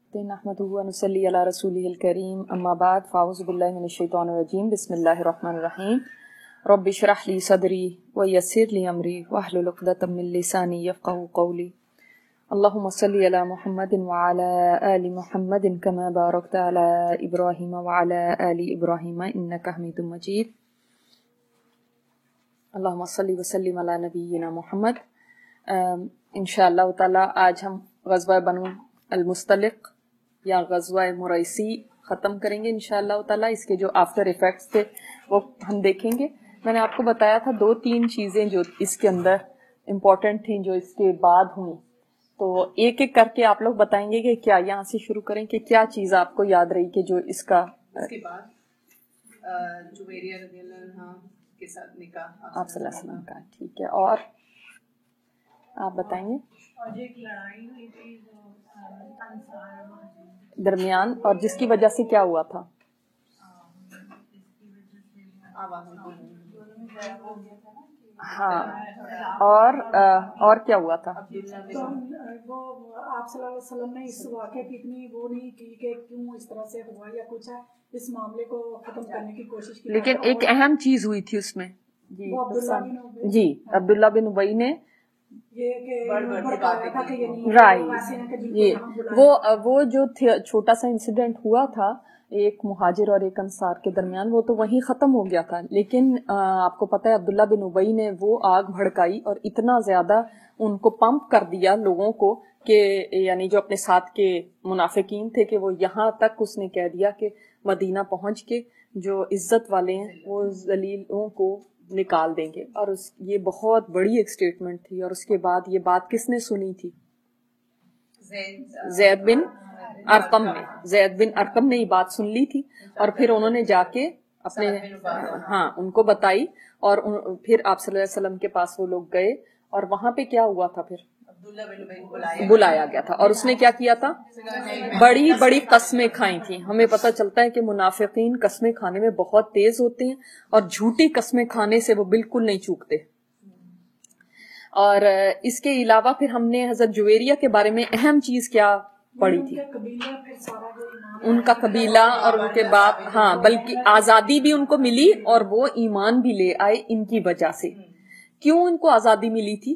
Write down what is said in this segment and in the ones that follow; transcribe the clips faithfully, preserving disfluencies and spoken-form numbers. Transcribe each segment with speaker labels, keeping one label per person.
Speaker 1: नहमदुहु व नुसल्ली अला रसूलिहिल करीम अम्मा बाद फ़ाऊज़ु बिल्लाहि मिनश शैतानिर रजीम बिस्मिल्लाहिर रहमानिर रहीम रब्बि इश्रह ली सदरी व यस्सिर ली अमरी वहलुल उक़दतम मिन लिसानी यफ़क़हू क़ौली अल्लाहुम्मा सल्लि अला मुहम्मदिन व अला आलि मुहम्मदिन कमा बारकता अला इब्राहीम व अला आलि इब्राहीम इन्नका हमीदुम मजीद अल्लाहुम्मा सल्लि व सल्लिम अला नबिय्यिना मुहम्मद। इंशाअल्लाह ताला आज हम ग़ज़वा बनु अल-मुस्तलिक़ या ग़ज़वा मुरैसी ख़त्म करेंगे इंशाअल्लाह ताला। इसके जो आफ्टर इफ़ेक्ट्स थे वो हम देखेंगे। मैंने आपको बताया था दो तीन चीज़ें जो इसके अंदर इम्पोर्टेंट थी जो इसके बाद हुई, तो एक एक करके आप लोग बताएंगे कि क्या, यहाँ से शुरू करें कि क्या चीज़ आपको याद रही कि जो इसका
Speaker 2: इसके बाद जुवैरिया रज़ियल्लाहु अन्हा के साथ निकाह
Speaker 1: आप सल्लल्लाहु अलैहि वसल्लम का, ठीक है, और आप बताएंगे
Speaker 3: और एक लड़ाई हुई थी जो अंसार
Speaker 1: दरमियान, और जिसकी वजह से क्या हुआ था? हाँ, और और क्या हुआ था?
Speaker 3: तो वो आप सल्लल्लाहु अलैहि वसल्लम ने इस वाक़े की इतनी वो नहीं की कि क्यों इस तरह से हुआ या कुछ है, इस मामले को खत्म करने की कोशिश की,
Speaker 1: लेकिन एक अहम चीज हुई थी उसमें जी,
Speaker 3: वो अब्दुल्ला बिन उबई
Speaker 1: जी अब्दुल्ला बिन उबई ने
Speaker 3: ये कि भड़काया था कि ये नहीं
Speaker 1: राइट, ये वो वो जो छोटा सा इंसिडेंट हुआ था एक मुहाजिर और एक अंसार के दरमियान, वो तो वहीं खत्म हो गया था। लेकिन आ, आपको पता है अब्दुल्ला बिन उबई ने वो आग भड़काई और इतना ज्यादा उनको पंप कर दिया लोगों को कि यानी जो अपने साथ के मुनाफिकीन थे कि वो यहाँ तक उसने कह दिया कि मदीना पहुंच के जो इज्जत वाले हैं वो जलीलों को निकाल देंगे। और उस ये बहुत बड़ी एक स्टेटमेंट थी। और उसके बाद ये बात किसने सुनी थी? ज़ैद बिन अरकम ने ज़ैद बिन अरकम ने ये बात सुन ली थी और फिर उन्होंने जाके अपने हाँ उनको बताई और उन, फिर आप सल्लल्लाहु अलैहि वसल्लम के पास वो लोग गए और वहां पे क्या हुआ था? फिर बुलाया गया था और उसने क्या किया था? बड़ी बड़ी कस्में खाई थी। हमें पता चलता है कि मुनाफिकीन कस्में खाने में बहुत तेज होते हैं और झूठी कस्में खाने से वो बिल्कुल नहीं चूकते। और इसके अलावा फिर हमने हजरत जुवैरिया के बारे में अहम चीज क्या पढ़ी थी? उनका कबीला और उनके बाप, हाँ, बल्कि आजादी भी उनको मिली और वो ईमान भी ले आए इनकी वजह से। क्यों उनको आजादी मिली थी?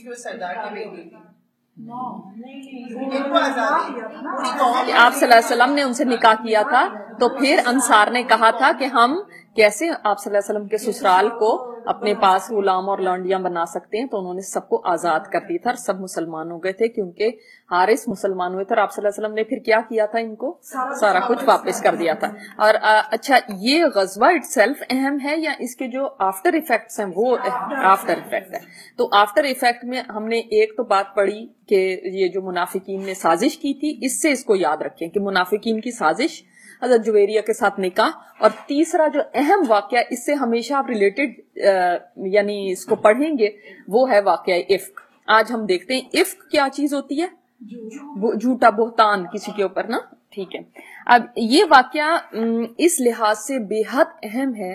Speaker 1: आप सल्लल्लाहु अलैहि वसल्लम ने उनसे निकाह किया था, तो फिर अंसार ने कहा था कि हम कैसे आप सल्लल्लाहु अलैहि वसल्लम के ससुराल को अपने पास गुलाम और लौंडियां बना सकते हैं, तो उन्होंने सबको आजाद कर दिया था और सब मुसलमान हो गए थे क्योंकि हारिस मुसलमान हुए थे। और आप सल्लल्लाहु अलैहि वसल्लम ने फिर क्या किया था? इनको सारा कुछ वापस कर दिया था। और आ, अच्छा, ये गज़वा इटसेल्फ अहम है या इसके जो आफ्टर इफेक्ट्स हैं वो आफ्टर इफेक्ट है? तो आफ्टर इफेक्ट में हमने एक तो बात पढ़ी कि ये जो मुनाफिकीन ने साजिश की थी, इससे इसको याद रखें कि मुनाफिकीन की साजिश, हज़रत जुवैरिया के साथ निकाह, और तीसरा जो अहम वाकया इससे हमेशा आप रिलेटेड यानी इसको पढ़ेंगे वो है वाकया इफ्क। आज हम देखते हैं इफ्क क्या चीज होती है? झूठा बोहतान किसी के ऊपर ना, ठीक है। अब ये वाकया इस लिहाज से बेहद अहम है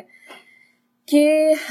Speaker 1: कि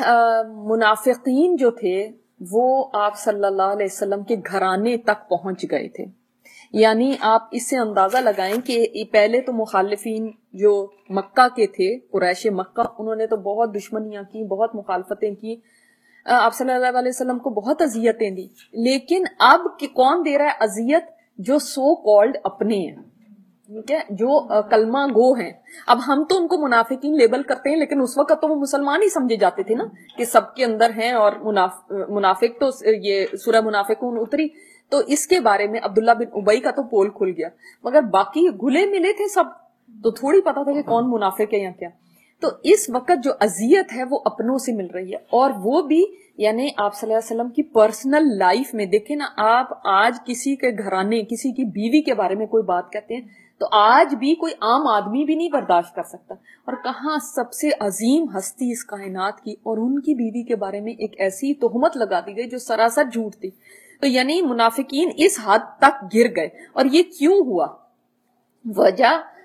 Speaker 1: मुनाफिकीन जो थे वो आप सल्लल्लाहु अलैहि वसल्लम के घराने तक पहुंच गए थे। यानी आप इससे अंदाजा लगाएं कि पहले तो मुखालिफिन जो मक्का के थे, कुरैश मक्का, उन्होंने तो बहुत दुश्मनियां की, बहुत मुखालफतें की, आप सल्लल्लाहु अलैहि वसल्लम को बहुत अजियतें दी। लेकिन अब कि कौन दे रहा है अजियत? जो सो कॉल्ड अपने हैं, ठीक है, जो आ, कलमा गो हैं। अब हम तो उनको मुनाफिकीन लेबल करते हैं, लेकिन उस वक्त तो वो मुसलमान ही समझे जाते थे ना कि सबके अंदर हैं। और मुनाफ, मुनाफिक तो ये सूरह मुनाफिकून उतरी तो इसके बारे में अब्दुल्ला बिन उबई का तो पोल खुल गया, मगर बाकी घुले मिले थे सब, तो थोड़ी पता था कि कौन मुनाफिक है या क्या। तो इस वक्त जो अजियत है वो अपनों से मिल रही है, और वो भी यानी आप सल्लल्लाहु अलैहि वसल्लम की पर्सनल लाइफ में। देखें ना, आप आज किसी के घराने, किसी की बीवी के बारे में कोई बात कहते हैं तो आज भी कोई आम आदमी भी नहीं बर्दाश्त कर सकता। और कहाँ सबसे अजीम हस्ती इस कायनात की, और उनकी बीवी के बारे में एक ऐसी तोहमत लगा दी गई जो सरासर झूठ थी। तो यानी मुनाफिकीन इस हद तक गिर गए। और ये क्यों हुआ? वजह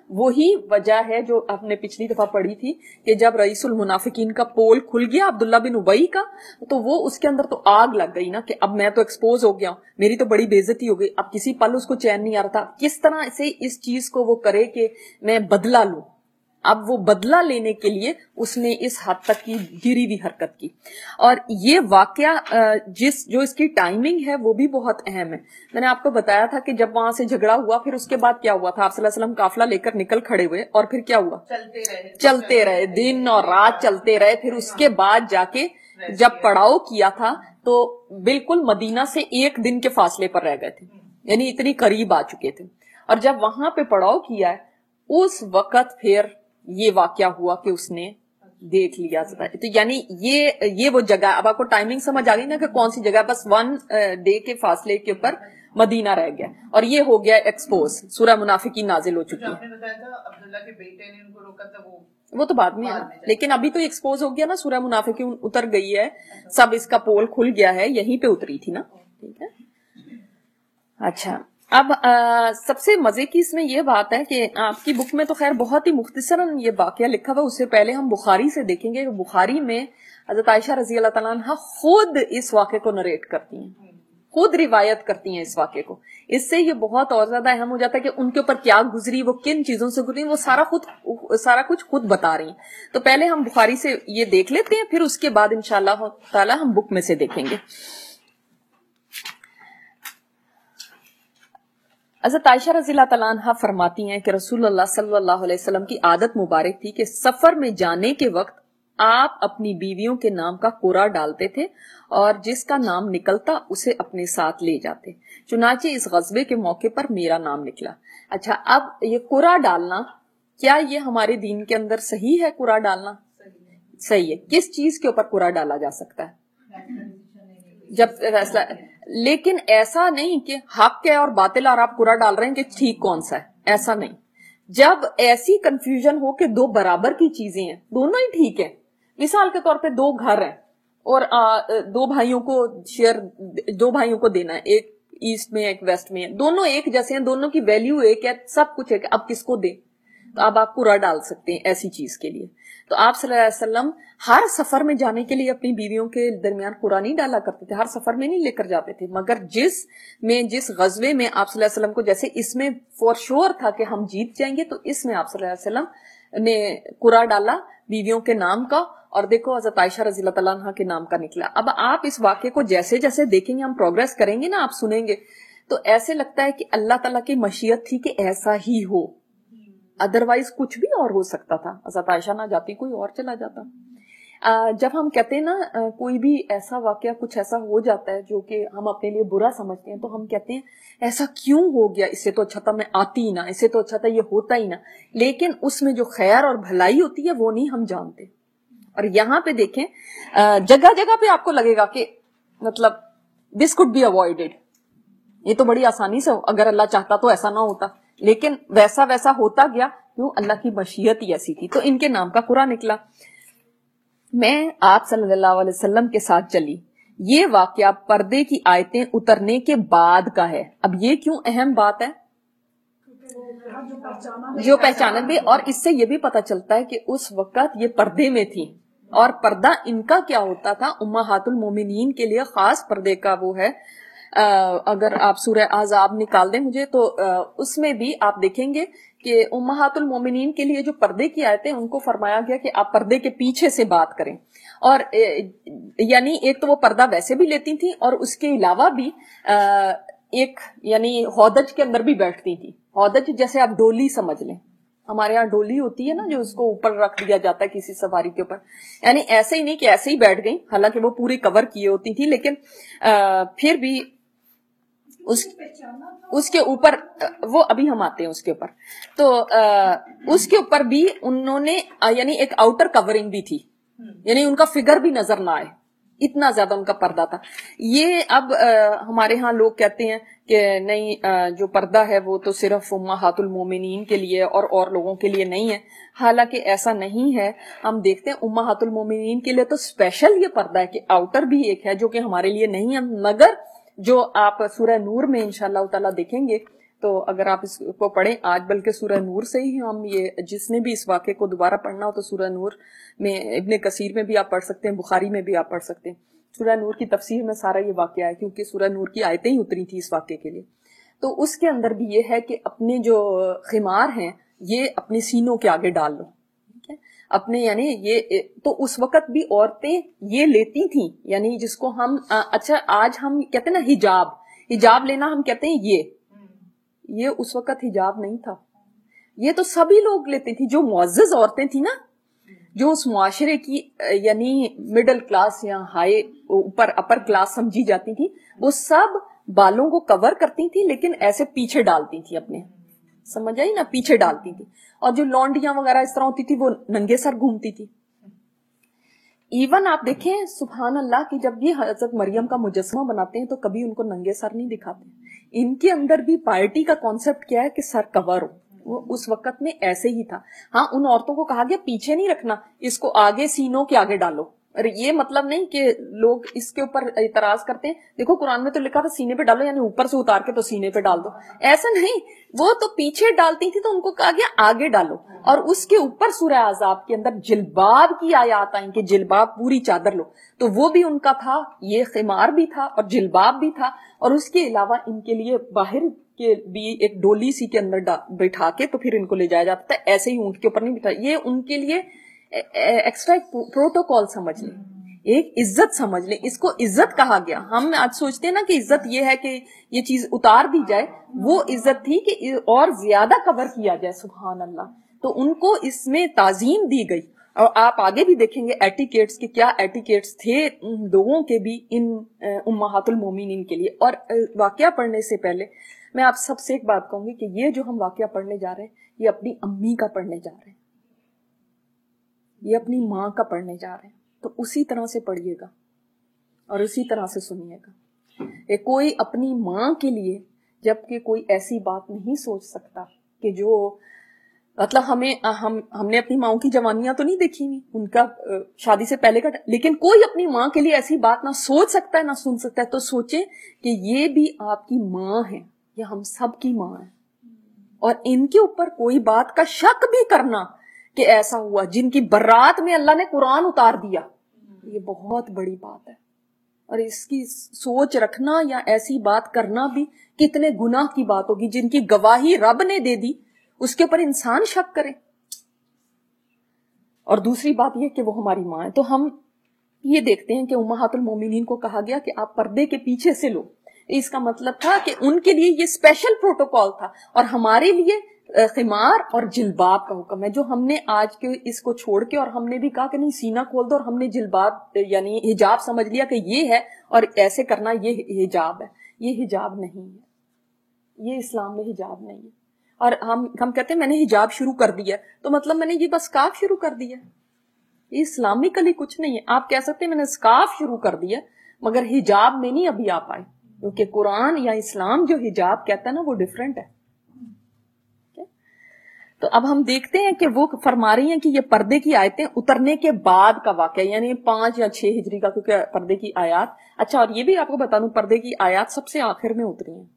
Speaker 1: وہی وجہ ہے جو آپ نے پچھلی دفعہ پڑھی تھی کہ جب رئیس المنافقین کا پول کھل گیا عبداللہ بن ابئی کا، تو وہ اس کے اندر تو آگ لگ گئی نا کہ اب میں تو ایکسپوز ہو گیا ہوں، میری تو بڑی بے عزتی ہو گئی. اب کسی پل اس کو چین نہیں آ رہا تھا کس طرح سے اس چیز کو وہ کرے کہ میں بدلہ لوں. اب وہ بدلہ لینے کے لیے اس نے اس حد تک کی گری ہوئی حرکت کی. اور یہ واقعہ جس جو اس کی ٹائمنگ ہے وہ بھی بہت اہم ہے. میں نے آپ کو بتایا تھا کہ جب وہاں سے جھگڑا ہوا پھر اس کے بعد کیا ہوا تھا، آپ صلی اللہ علیہ وسلم قافلہ لے کر نکل کھڑے ہوئے اور پھر کیا ہوا،
Speaker 2: چلتے رہے
Speaker 1: چلتے رہے دن اور رات چلتے رہے. پھر اس کے بعد جا کے جب پڑاؤ کیا تھا تو بالکل مدینہ سے ایک دن کے فاصلے پر رہ گئے تھے، یعنی اتنی قریب آ چکے تھے. اور جب وہاں پہ پڑاؤ کیا ہے اس وقت پھر یہ واقعہ ہوا کہ اس نے دیکھ لیا. تو یعنی یہ یہ وہ جگہ، اب آپ کو ٹائمنگ سمجھ آ گئی نا کہ کون سی جگہ، بس ون ڈے کے فاصلے کے اوپر مدینہ رہ گیا اور یہ ہو گیا ایکسپوز. سورہ منافقین نازل ہو چکی ہے.
Speaker 2: عبداللہ کے بیٹے نے ان کو روکا تھا، وہ
Speaker 1: وہ تو بعد میں ہے نا، لیکن ابھی تو ایکسپوز ہو گیا نا، سورہ منافقین اتر گئی ہے، سب اس کا پول کھل گیا ہے، یہیں پہ اتری تھی نا. ٹھیک ہے. اچھا اب سب سے مزے کی اس میں یہ بات ہے کہ آپ کی بک میں تو خیر بہت ہی مختصراً یہ واقعہ لکھا ہوا، اس سے پہلے ہم بخاری سے دیکھیں گے کہ بخاری میں حضرت عائشہ رضی اللہ تعالیٰ عنہ خود اس واقعے کو نریٹ کرتی ہیں، خود روایت کرتی ہیں اس واقعے کو. اس سے یہ بہت اور زیادہ اہم ہو جاتا ہے کہ ان کے اوپر کیا گزری، وہ کن چیزوں سے گزری، وہ سارا خود سارا کچھ خود بتا رہی ہیں. تو پہلے ہم بخاری سے یہ دیکھ لیتے ہیں، پھر اس کے بعد انشاءاللہ تعالیٰ ہم بک میں سے دیکھیں گے. حضرت عائشہ رضی اللہ تعالیٰ عنہ فرماتی ہیں کہ رسول اللہ صلی اللہ علیہ وسلم کی عادت مبارک تھی کہ سفر میں جانے کے وقت آپ اپنی بیویوں کے نام کا قرعہ ڈالتے تھے اور جس کا نام نکلتا اسے اپنے ساتھ لے جاتے. چنانچہ اس غزوے کے موقع پر میرا نام نکلا. اچھا اب یہ قرعہ ڈالنا، کیا یہ ہمارے دین کے اندر صحیح ہے؟ قرعہ ڈالنا صحیح ہے. کس چیز کے اوپر قرعہ ڈالا جا سکتا ہے؟ جب فیصلہ، لیکن ایسا نہیں کہ حق ہے اور باطل اور آپ قرعہ ڈال رہے ہیں کہ ٹھیک کون سا ہے، ایسا نہیں. جب ایسی کنفیوژن ہو کہ دو برابر کی چیزیں ہیں، دونوں ہی ٹھیک ہیں، مثال کے طور پہ دو گھر ہیں اور دو بھائیوں کو شیئر دو بھائیوں کو دینا ہے، ایک ایسٹ میں ایک ویسٹ میں ہے، دونوں ایک جیسے ہیں، دونوں کی ویلیو ایک ہے، سب کچھ ہے، کہ اب کس کو دیں، تو اب آپ قرعہ ڈال سکتے ہیں ایسی چیز کے لیے. تو آپ صلی اللہ علیہ وسلم ہر سفر میں جانے کے لیے اپنی بیویوں کے درمیان قرعہ نہیں ڈالا کرتے تھے، ہر سفر میں نہیں لے کر جاتے تھے، مگر جس میں جس غزوے میں آپ صلی اللہ علیہ وسلم کو، جیسے اس میں فور شور تھا کہ ہم جیت جائیں گے، تو اس میں آپ صلی اللہ علیہ وسلم نے قرعہ ڈالا بیویوں کے نام کا، اور دیکھو حضرت عائشہ رضی اللہ تعالیٰ عنہ کے نام کا نکلا. اب آپ اس واقعے کو جیسے جیسے دیکھیں گے، ہم پروگریس کریں گے نا، آپ سنیں گے تو ایسے لگتا ہے کہ اللہ تعالیٰ کی مشیت تھی کہ ایسا ہی ہو، ادروائز کچھ بھی اور ہو سکتا تھا، حضرت عائشہ نہ جاتی کوئی اور چلا جاتا. جب ہم کہتے ہیں نا کوئی بھی ایسا واقعہ کچھ ایسا ہو جاتا ہے جو کہ ہم اپنے لیے برا سمجھتے ہیں، تو ہم کہتے ہیں ایسا کیوں ہو گیا، اس سے تو اچھا تھا میں آتی ہی نہ، اس سے تو اچھا تھا یہ ہوتا ہی نہ. لیکن اس میں جو خیر اور بھلائی ہوتی ہے وہ نہیں ہم جانتے. اور یہاں پہ دیکھیں جگہ جگہ پہ آپ کو لگے گا کہ مطلب دس کوڈ بی اوائڈیڈ، یہ تو بڑی آسانی سے، اگر اللہ چاہتا تو ایسا نہ ہوتا، لیکن ویسا ویسا ہوتا گیا، کیوں؟ اللہ کی مشیت ہی ایسی تھی. تو ان کے نام کا قرعہ نکلا. میں آپ صلی اللہ علیہ وسلم کے ساتھ چلی. یہ واقعہ پردے کی آیتیں اترنے کے بعد کا ہے. اب یہ کیوں اہم بات ہے؟ جو پہچانا بھی، اور اس سے یہ بھی پتا چلتا ہے کہ اس وقت یہ پردے میں تھی، اور پردہ ان کا کیا ہوتا تھا، امہات المومنین کے لیے خاص پردے کا وہ ہے. اگر آپ سورہ احزاب نکال دیں مجھے، تو اس میں بھی آپ دیکھیں گے کہ امہات المومنین کے لیے جو پردے کی آیتیں، ان کو فرمایا گیا کہ آپ پردے کے پیچھے سے بات کریں. اور یعنی ایک تو وہ پردہ ویسے بھی لیتی تھیں، اور اس کے علاوہ بھی ایک یعنی ہودج کے اندر بھی بیٹھتی تھی. ہودج جیسے آپ ڈولی سمجھ لیں، ہمارے یہاں ڈولی ہوتی ہے نا جو اس کو اوپر رکھ دیا جاتا ہے کسی سواری کے اوپر، یعنی ایسے ہی نہیں کہ ایسے ہی بیٹھ گئی، حالانکہ وہ پوری کور کیے ہوتی تھی، لیکن پھر بھی اس اس کے اوپر، وہ ابھی ہم آتے ہیں اس کے اوپر، تو اس کے اوپر بھی انہوں نے یعنی ایک آؤٹر کورنگ بھی تھی، یعنی ان کا فگر بھی نظر نہ آئے، اتنا زیادہ ان کا پردہ تھا. یہ اب ہمارے ہاں لوگ کہتے ہیں کہ نہیں، جو پردہ ہے وہ تو صرف امہات المومنین کے لیے اور اور لوگوں کے لیے نہیں ہے. حالانکہ ایسا نہیں ہے. ہم دیکھتے ہیں امہات المومنین کے لیے تو اسپیشل یہ پردہ ہے کہ آؤٹر بھی ایک ہے جو کہ ہمارے لیے نہیں ہے. مگر جو آپ سورہ نور میں انشاءاللہ تعالیٰ دیکھیں گے تو اگر آپ اس کو پڑھیں آج، بلکہ سورہ نور سے ہی ہم یہ، جس نے بھی اس واقعے کو دوبارہ پڑھنا ہو تو سورہ نور میں، ابن کثیر میں بھی آپ پڑھ سکتے ہیں، بخاری میں بھی آپ پڑھ سکتے ہیں. سورہ نور کی تفسیر میں سارا یہ واقعہ ہے، کیونکہ سورہ نور کی آیتیں ہی اتری تھی اس واقعے کے لیے. تو اس کے اندر بھی یہ ہے کہ اپنے جو خمار ہیں یہ اپنے سینوں کے آگے ڈال لو، اپنے، یعنی یہ تو اس وقت بھی عورتیں یہ لیتی تھیں، یعنی جس کو ہم، اچھا آج ہم کہتے ہیں نا حجاب، حجاب لینا ہم کہتے ہیں یہ یہ اس وقت حجاب نہیں تھا، یہ تو سبھی لوگ لیتے تھے. جو معزز عورتیں تھیں نا، جو اس معاشرے کی یعنی مڈل کلاس یا ہائی اوپر اپر کلاس سمجھی جاتی تھی، وہ سب بالوں کو کور کرتی تھی لیکن ایسے پیچھے ڈالتی تھی اپنے، سمجھ آئی نا، پیچھے ڈالتی تھی. اور جو لونڈیاں وغیرہ اس طرح ہوتی تھی وہ ننگے سر گھومتی تھی. ایون آپ دیکھیں سبحان اللہ کی جب یہ حضرت مریم کا مجسمہ بناتے ہیں تو کبھی ان کو ننگے سر نہیں دکھاتے. ان کے اندر بھی پارٹی کا کانسیپٹ کیا ہے کہ سر کور ہو، وہ اس وقت میں ایسے ہی تھا. ہاں ان عورتوں کو کہا گیا پیچھے نہیں رکھنا، اس کو آگے سینوں کے آگے ڈالو. اور یہ مطلب نہیں کہ لوگ اس کے اوپر اعتراض کرتے ہیں، دیکھو قرآن میں تو لکھا تھا سینے پہ ڈالو، یعنی اوپر سے اتار کے تو سینے پہ ڈال دو، ایسا نہیں، وہ تو پیچھے ڈالتی تھی تو ان کو کہا گیا آگے ڈالو. اور اس کے اوپر سورہ احزاب کے اندر جلباب کی آیات آئیں کہ جلباب پوری چادر لو، تو وہ بھی ان کا تھا، یہ خمار بھی تھا اور جلباب بھی تھا. اور اس کے علاوہ ان کے لیے باہر کے بھی ایک ڈولی سی کے اندر بٹھا کے تو پھر ان کو لے جایا جاتا تھا، ایسے ہی اونٹ کے اوپر نہیں بٹھا. یہ ان کے لیے ایکسٹرا پروٹوکول سمجھ لیں، ایک عزت سمجھ لیں، اس کو عزت کہا گیا. ہم آج سوچتے ہیں نا کہ عزت یہ ہے کہ یہ چیز اتار دی جائے، وہ عزت تھی کہ اور زیادہ کور کیا جائے. سبحان اللہ. تو ان کو اس میں تعظیم دی گئی. اور آپ آگے بھی دیکھیں گے ایٹیکیٹس کے کیا ایٹیکیٹس تھے لوگوں کے بھی ان امہات المومنین کے لیے. اور واقعہ پڑھنے سے پہلے میں آپ سب سے ایک بات کہوں گی کہ یہ جو ہم واقعہ پڑھنے جا رہے ہیں یہ اپنی امی کا پڑھنے جا رہے ہیں، یہ اپنی ماں کا پڑھنے جا رہے ہیں. تو اسی طرح سے پڑھیے گا اور اسی طرح سے سنیے گا. کوئی اپنی ماں کے لیے جبکہ کوئی ایسی بات نہیں سوچ سکتا کہ جو مطلب ہمیں ہم ہم نے اپنی ماؤں کی جوانیاں تو نہیں دیکھی ہوئی، ان کا شادی سے پہلے کا، لیکن کوئی اپنی ماں کے لیے ایسی بات نہ سوچ سکتا ہے نہ سن سکتا ہے. تو سوچیں کہ یہ بھی آپ کی ماں ہے، یہ ہم سب کی ماں ہے، اور ان کے اوپر کوئی بات کا شک بھی کرنا کہ ایسا ہوا، جن کی برات میں اللہ نے قرآن اتار دیا، یہ بہت بڑی بات ہے. اور اس کی سوچ رکھنا یا ایسی بات کرنا بھی کتنے گناہ کی بات ہوگی. جن کی گواہی رب نے دے دی اس کے اوپر انسان شک کرے. اور دوسری بات یہ کہ وہ ہماری ماں ہے. تو ہم یہ دیکھتے ہیں کہ امہات المومنین کو کہا گیا کہ آپ پردے کے پیچھے سے لو. اس کا مطلب تھا کہ ان کے لیے یہ اسپیشل پروٹوکول تھا، اور ہمارے لیے خمار اور جلباب کا حکم ہے، جو ہم نے آج کے اس کو چھوڑ کے اور ہم نے بھی کہا کہ نہیں سینہ کھول دو، اور ہم نے جلباب یعنی حجاب سمجھ لیا کہ یہ ہے اور ایسے کرنا یہ حجاب ہے. یہ حجاب نہیں ہے، یہ اسلام میں حجاب نہیں ہے. اور ہم ہم کہتے ہیں میں نے حجاب شروع کر دیا، تو مطلب میں نے یہ بس سکارف شروع کر دیا، یہ اسلامکلی کچھ نہیں ہے. آپ کہہ سکتے ہیں میں نے سکارف شروع کر دیا مگر حجاب میں نہیں ابھی آپ آئے، کیونکہ قرآن یا اسلام جو حجاب کہتا ہے نا وہ ڈیفرنٹ ہے. تو اب ہم دیکھتے ہیں کہ وہ فرما رہی ہیں کہ یہ پردے کی آیتیں اترنے کے بعد کا واقعہ، یعنی پانچ یا چھ ہجری کا، کیونکہ پردے کی آیات، اچھا اور یہ بھی آپ کو بتا دوں پردے کی آیات سب سے آخر میں اتری ہیں،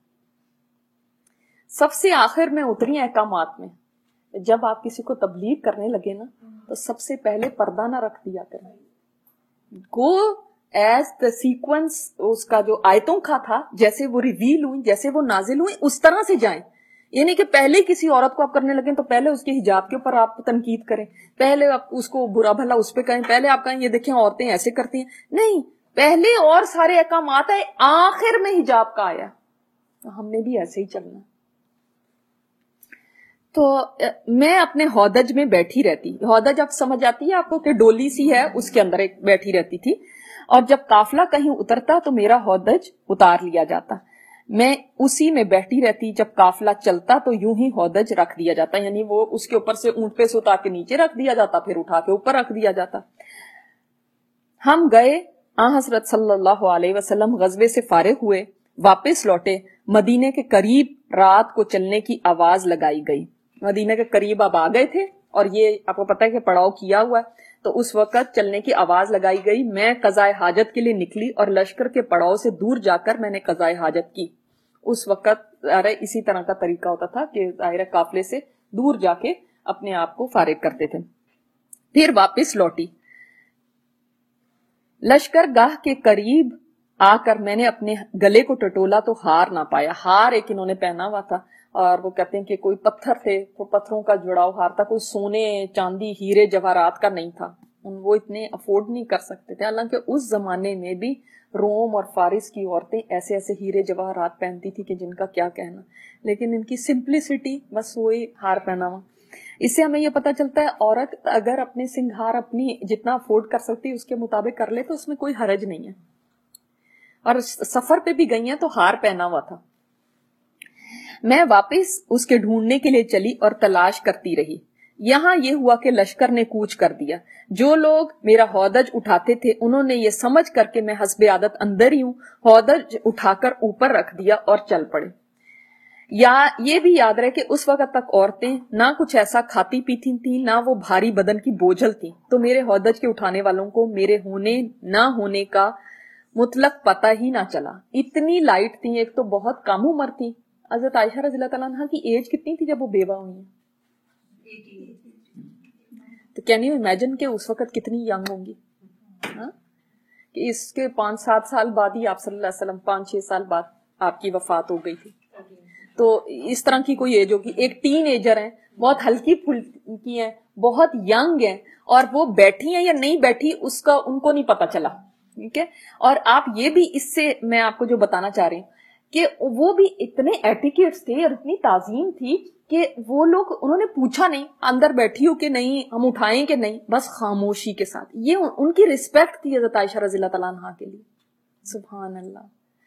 Speaker 1: سب سے آخر میں اتری ہیں احکامات میں. جب آپ کسی کو تبلیغ کرنے لگے نا تو سب سے پہلے پردہ نہ رکھ دیا کریں، گو ایز دا سیکوینس اس کا جو آیتوں کا تھا، جیسے وہ ریویل ہوئی، جیسے وہ نازل ہوئی اس طرح سے جائیں. یعنی کہ پہلے کسی عورت کو آپ کرنے لگیں تو پہلے اس کے حجاب کے اوپر آپ تنقید کریں، پہلے آپ اس کو برا بھلا اس پہ کہیں، پہلے آپ کہیں یہ دیکھیں عورتیں ایسے کرتی ہیں. نہیں، پہلے اور سارے احکامات آئے، آخر میں حجاب کا آیا. تو ہم نے بھی ایسے ہی چلنا. تو میں اپنے ہودج میں بیٹھی رہتی، ہودج اب سمجھ آتی ہے آپ کو کہ ڈولی سی ہے، اس کے اندر ایک بیٹھی رہتی تھی. اور جب قافلہ کہیں اترتا تو میرا ہودج اتار لیا جاتا، میں اسی میں بیٹھی رہتی. جب قافلہ چلتا تو یوں ہی ہودج رکھ دیا جاتا، یعنی وہ اس کے اوپر سے اونٹ پہ سے اتار کے نیچے رکھ دیا جاتا، پھر اٹھا کے اوپر رکھ دیا جاتا. ہم گئے، آن حضرت صلی اللہ علیہ وسلم غزوے سے فارغ ہوئے، واپس لوٹے. مدینے کے قریب رات کو چلنے کی آواز لگائی گئی. مدینے کے قریب اب آ گئے تھے اور یہ آپ کو پتا ہے کہ پڑاؤ کیا ہوا ہے، تو اس وقت چلنے کی آواز لگائی گئی. میں قضاء حاجت کے لیے نکلی اور لشکر کے پڑاؤ سے دور جا کر میں نے قضاء حاجت کی. اس وقت اسی طرح کا طریقہ ہوتا تھا کہ ظاہر قافلے سے دور جا کے اپنے آپ کو فارغ کرتے تھے. پھر واپس لوٹی. لشکر گاہ کے قریب آ کر میں نے اپنے گلے کو ٹٹولا تو ہار نہ پایا. ہار ایک انہوں نے پہنا ہوا تھا اور وہ کہتے ہیں کہ کوئی پتھر تھے, وہ پتھروں کا جڑاؤ ہار تھا, کوئی سونے چاندی ہیرے جواہرات کا نہیں تھا, وہ اتنے افورڈ نہیں کر سکتے تھے. حالانکہ اس زمانے میں بھی روم اور فارس کی عورتیں ایسے ایسے ہیرے جواہرات پہنتی تھی کہ جن کا کیا کہنا, لیکن ان کی سمپلسٹی بس وہی ہار پہنا ہوا. اس سے ہمیں یہ پتا چلتا ہے عورت اگر اپنے سنگھار اپنی جتنا افورڈ کر سکتی اس کے مطابق کر لے تو اس میں کوئی حرج نہیں ہے. اور سفر پہ بھی گئی ہیں تو ہار پہنا ہوا تھا. میں واپس اس کے ڈھونڈنے کے لیے چلی اور تلاش کرتی رہی. یہاں یہ ہوا کہ لشکر نے کوچ کر دیا. جو لوگ میرا ہودج اٹھاتے تھے انہوں نے یہ سمجھ کر کے میں حسب عادت اندر ہی ہوں, ہودج اٹھا کر اوپر رکھ دیا اور چل پڑے. یا یہ بھی یاد رہے کہ اس وقت تک عورتیں نہ کچھ ایسا کھاتی پیتی تھیں, نہ وہ بھاری بدن کی بوجھل تھیں, تو میرے ہودج کے اٹھانے والوں کو میرے ہونے نہ ہونے کا مطلق پتہ ہی نہ چلا. اتنی لائٹ تھی, ایک تو بہت کم عمر تھی. حضرت عائشہ رضی اللہ تعالیٰ عنہ کی ایج کتنی تھی جب وہ بیوہ ہوئی ہیں؟ تو کین یو امیجن کہ اس وقت کتنی ینگ ہوں گی, ہاں کہ اس کے پانچ سات سال بعد ہی آپ صلی اللہ علیہ وسلم, پانچ چھ سال بعد آپ کی وفات ہو گئی تھی. تو اس طرح کی کوئی ایج ہوگی. ایک ٹین ایجر ہیں, بہت ہلکی پھلکی ہیں, بہت ینگ ہیں, اور وہ بیٹھی ہیں یا نہیں بیٹھی اس کا ان کو نہیں پتا چلا. ٹھیک ہے. اور آپ یہ بھی اس سے میں آپ کو جو بتانا چاہ رہی ہوں کہ وہ بھی اتنے ایٹیکیٹس تھے اور اتنی تعظیم تھی کہ وہ لوگ انہوں نے پوچھا نہیں اندر بیٹھی ہو کہ نہیں, ہم اٹھائیں کہ نہیں, بس خاموشی کے ساتھ. یہ ان کی رسپیکٹ تھی حضرت عائشہ رضی اللہ تعالیٰ عنہا کے لیے. سبحان اللہ.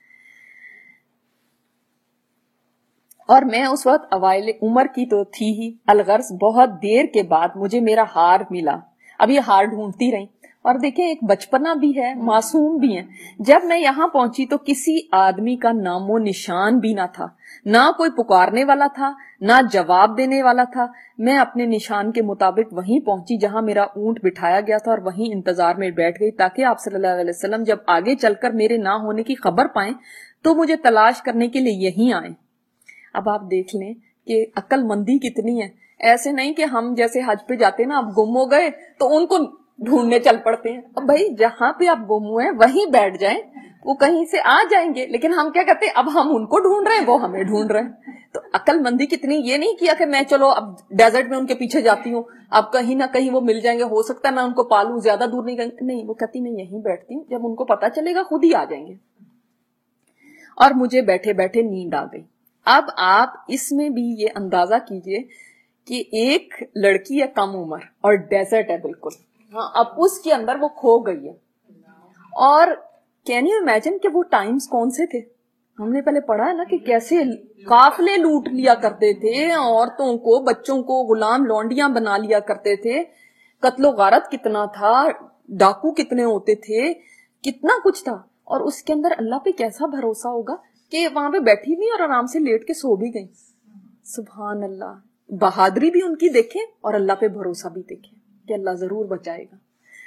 Speaker 1: اور میں اس وقت اوائل عمر کی تو تھی ہی. الغرض بہت دیر کے بعد مجھے میرا ہار ملا. اب یہ ہار ڈھونڈتی رہی, اور دیکھیں ایک بچپنا بھی ہے, معصوم بھی ہیں. جب میں یہاں پہنچی تو کسی آدمی کا نام و نشان بھی نہ تھا, نہ کوئی پکارنے والا تھا, نہ جواب دینے والا تھا. میں اپنے نشان کے مطابق وہیں پہنچی جہاں میرا اونٹ بٹھایا گیا تھا, اور وہیں انتظار میں بیٹھ گئی تاکہ آپ صلی اللہ علیہ وسلم جب آگے چل کر میرے نہ ہونے کی خبر پائیں تو مجھے تلاش کرنے کے لیے یہیں آئیں. اب آپ دیکھ لیں کہ عقل مندی کتنی ہے. ایسے نہیں کہ ہم جیسے حج پہ جاتے ہیں نا, آپ گم ہو گئے تو ان کو ڈھونڈنے چل پڑتے ہیں. اب بھائی جہاں پہ آپ گم ہوئے ہیں وہیں بیٹھ جائیں, وہ کہیں سے آ جائیں گے. لیکن ہم کیا کرتے ہیں, اب ہم ان کو ڈھونڈ رہے ہیں, وہ ہمیں ڈھونڈ رہے ہیں. تو عقل مندی کتنی. یہ نہیں کیا کہ میں چلو اب ڈیزرٹ میں ان کے پیچھے جاتی ہوں, اب کہیں نہ کہیں وہ مل جائیں گے, ہو سکتا ہے میں ان کو پالوں, زیادہ دور نہیں گئی. نہیں, وہ کہتی میں یہیں بیٹھتی ہوں, جب ان کو پتا چلے گا خود ہی آ جائیں گے. اور مجھے بیٹھے بیٹھے نیند آ گئی. اب آپ اس میں بھی یہ اندازہ کیجئے کہ ایک لڑکی ہے کم عمر اور ڈیزرٹ ہے بالکل, ہاں اب اس کے اندر وہ کھو گئی ہے. اور کین یو امیجن کہ وہ ٹائمز کون سے تھے؟ ہم نے پہلے پڑھا ہے نا کہ کیسے قافلے لوٹ لیا کرتے تھے, عورتوں کو, بچوں کو غلام لونڈیاں بنا لیا کرتے تھے, قتل و غارت کتنا تھا, ڈاکو کتنے ہوتے تھے, کتنا کچھ تھا. اور اس کے اندر اللہ پہ کیسا بھروسہ ہوگا کہ وہاں پہ بیٹھی بھی اور آرام سے لیٹ کے سو بھی گئی. سبحان اللہ. بہادری بھی ان کی دیکھیں اور اللہ پہ بھروسہ بھی دیکھیں کہ اللہ ضرور بچائے گا.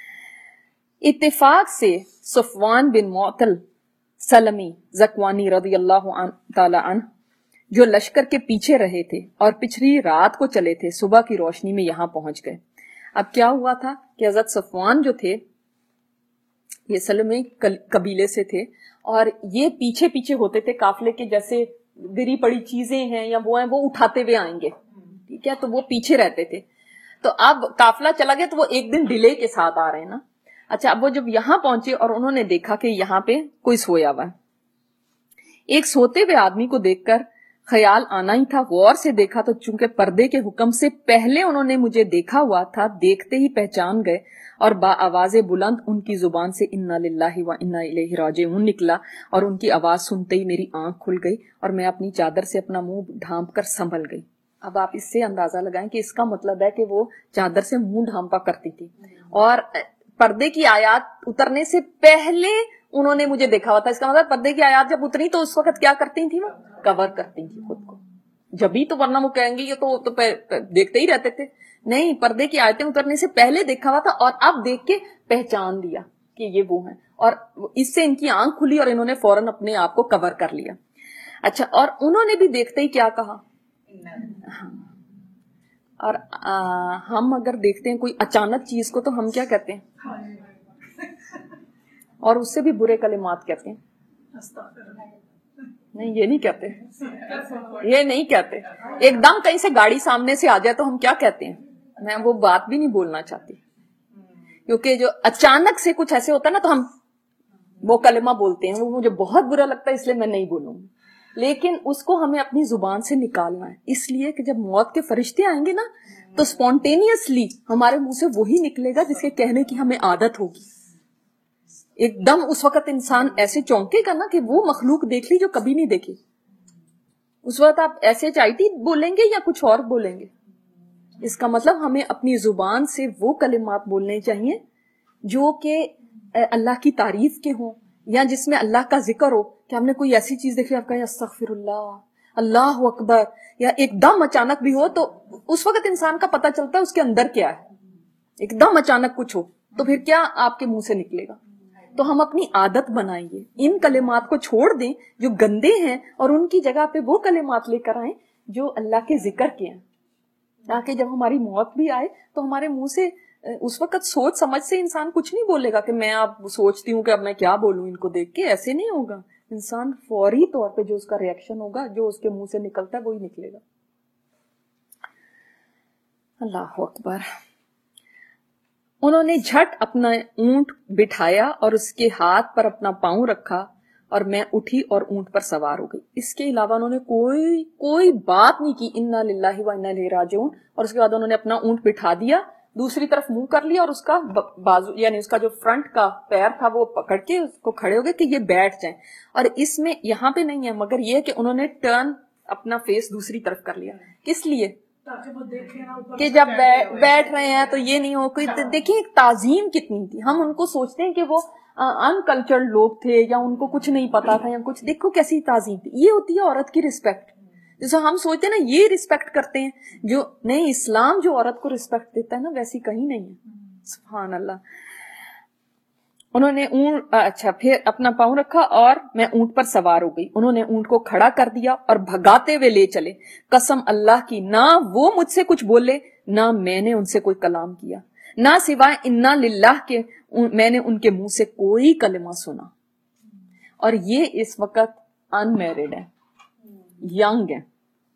Speaker 1: اتفاق سے صفوان بن معطل سلمی زکوانی رضی اللہ تعالی عنہ جو لشکر کے پیچھے رہے تھے اور پچھلی رات کو چلے تھے, صبح کی روشنی میں یہاں پہنچ گئے. اب کیا ہوا تھا کہ حضرت صفوان جو تھے یہ سلمی قبیلے سے تھے, اور یہ پیچھے پیچھے ہوتے تھے قافلے کے, جیسے گری پڑی چیزیں ہیں یا وہ ہیں وہ اٹھاتے ہوئے آئیں گے. ٹھیک ہے, تو وہ پیچھے رہتے تھے. تو اب قافلہ چلا گیا تو وہ ایک دن ڈیلے کے ساتھ آ رہے ہیں نا. اچھا, اب وہ جب یہاں پہنچے اور انہوں نے دیکھا کہ یہاں پہ کوئی سویا ہوا ہے. ایک سوتے ہوئے آدمی کو دیکھ کر خیال آنا ہی تھا. غور سے دیکھا تو چونکہ پردے کے حکم سے پہلے انہوں نے مجھے دیکھا ہوا تھا, دیکھتے ہی پہچان گئے اور با آواز بلند ان کی زبان سے انا للہ و انا الیہ راجعون نکلا, اور ان کی آواز سنتے ہی میری آنکھ کھل گئی اور میں اپنی چادر سے اپنا منہ ڈھانپ کر سنبھل گئی. اب آپ اس سے اندازہ لگائیں کہ اس کا مطلب ہے کہ وہ چادر سے منہ ڈھانپا کرتی تھی, اور پردے کی آیات اترنے سے پہلے انہوں نے مجھے دیکھا ہوا تھا. اس کا مطلب پردے کی آیات جب اتری تو اس وقت کیا کرتی تھی, وہ کور کرتی تھی خود کو. جبھی تو, ورنہ وہ کہیں گے یہ تو, تو دیکھتے ہی رہتے تھے. نہیں, پردے کی آیتیں اترنے سے پہلے دیکھا ہوا تھا, اور اب دیکھ کے پہچان لیا کہ یہ وہ ہیں, اور اس سے ان کی آنکھ کھلی اور انہوں نے فوراً اپنے آپ کو کور کر لیا. اچھا، اور انہوں نے بھی دیکھتے ہی کیا کہا؟ ہاں. اور آ, ہم اگر دیکھتے ہیں کوئی اچانک چیز کو تو ہم کیا کہتے ہیں؟ اور اس سے بھی برے کلمات کہتے ہیں. نہیں، یہ نہیں کہتے، یہ نہیں کہتے. ایک دم کہیں سے گاڑی سامنے سے آ جائے تو ہم کیا کہتے ہیں؟ میں وہ بات بھی نہیں بولنا چاہتی، کیونکہ جو اچانک سے کچھ ایسے ہوتا ہے نا تو ہم وہ کلمہ بولتے ہیں، وہ مجھے بہت برا لگتا ہے اس لیے میں نہیں بولوں گی. لیکن اس کو ہمیں اپنی زبان سے نکالنا ہے، اس لیے کہ جب موت کے فرشتے آئیں گے نا تو سپونٹینیسلی ہمارے منہ سے وہی نکلے گا جس کے کہنے کی ہمیں عادت ہوگی. ایک دم اس وقت انسان ایسے چونکے گا نا کہ وہ مخلوق دیکھ لی جو کبھی نہیں دیکھی. اس وقت آپ ایسے چائٹی بولیں گے یا کچھ اور بولیں گے؟ اس کا مطلب ہمیں اپنی زبان سے وہ کلمات بولنے چاہیے جو کہ اللہ کی تعریف کے ہوں، یا جس میں اللہ کا ذکر ہو، کہ ہم نے کوئی ایسی چیز دیکھی آپ کہیں استغفر اللہ، اللہ اکبر، یا ایک دم اچانک بھی ہو تو اس وقت انسان کا پتہ چلتا ہے اس کے اندر کیا ہے. ایک دم اچانک کچھ ہو تو پھر کیا آپ کے منہ سے نکلے گا؟ تو ہم اپنی عادت بنائیے، ان کلمات کو چھوڑ دیں جو گندے ہیں اور ان کی جگہ پہ وہ کلمات لے کر آئیں جو اللہ کے ذکر کے ہیں، تاکہ جب ہماری موت بھی آئے تو ہمارے منہ سے اس وقت سوچ سمجھ سے انسان کچھ نہیں بولے گا کہ میں اب سوچتی ہوں کہ اب میں کیا بولوں ان کو دیکھ کے. ایسے نہیں ہوگا. انسان فوری طور پہ جو اس کا ریئیکشن ہوگا، جو اس کے منہ سے نکلتا ہے وہی نکلے گا. اللہ اکبر. انہوں نے جھٹ اپنا اونٹ بٹھایا اور اس کے ہاتھ پر اپنا پاؤں رکھا اور میں اٹھی اور اونٹ پر سوار ہو گئی. اس کے علاوہ انہوں نے کوئی کوئی بات نہیں کی. انا للہ و انا الیہ راجعون. اور اس کے بعد انہوں نے اپنا اونٹ بٹھا دیا، دوسری طرف منہ کر لیا اور اس کا بازو یعنی اس کا جو فرنٹ کا پیر تھا وہ پکڑ کے اس کو کھڑے ہو گئے کہ یہ بیٹھ جائیں. اور اس میں یہاں پہ نہیں ہے مگر یہ کہ انہوں نے ٹرن اپنا فیس دوسری طرف کر لیا. کس لیے؟ کہ جب بیٹھ رہے ہیں تو یہ نہیں ہو کوئی. دیکھیں ایک تعظیم کتنی تھی. ہم ان کو سوچتے ہیں کہ وہ ان کلچرڈ لوگ تھے یا ان کو کچھ نہیں پتا تھا یا کچھ. دیکھو کیسی تعظیم تھی. یہ ہوتی ہے عورت کی رسپیکٹ. جیسے ہم سوچتے ہیں نا یہ رسپیکٹ کرتے ہیں، جو نہیں، اسلام جو عورت کو رسپیکٹ دیتا ہے نا ویسی کہیں نہیں ہے. سبحان اللہ. انہوں نے اونٹ اچھا پھر اپنا پاؤں رکھا اور میں اونٹ پر سوار ہو گئی. انہوں نے اونٹ کو کھڑا کر دیا اور بھگاتے ہوئے لے چلے. قسم اللہ کی نہ وہ مجھ سے کچھ بولے نہ میں نے ان سے کوئی کلام کیا، نہ سوائے انا للہ کے میں نے ان کے منہ سے کوئی کلمہ سنا. اور یہ اس وقت ان میرڈ ہے، ینگ ہے.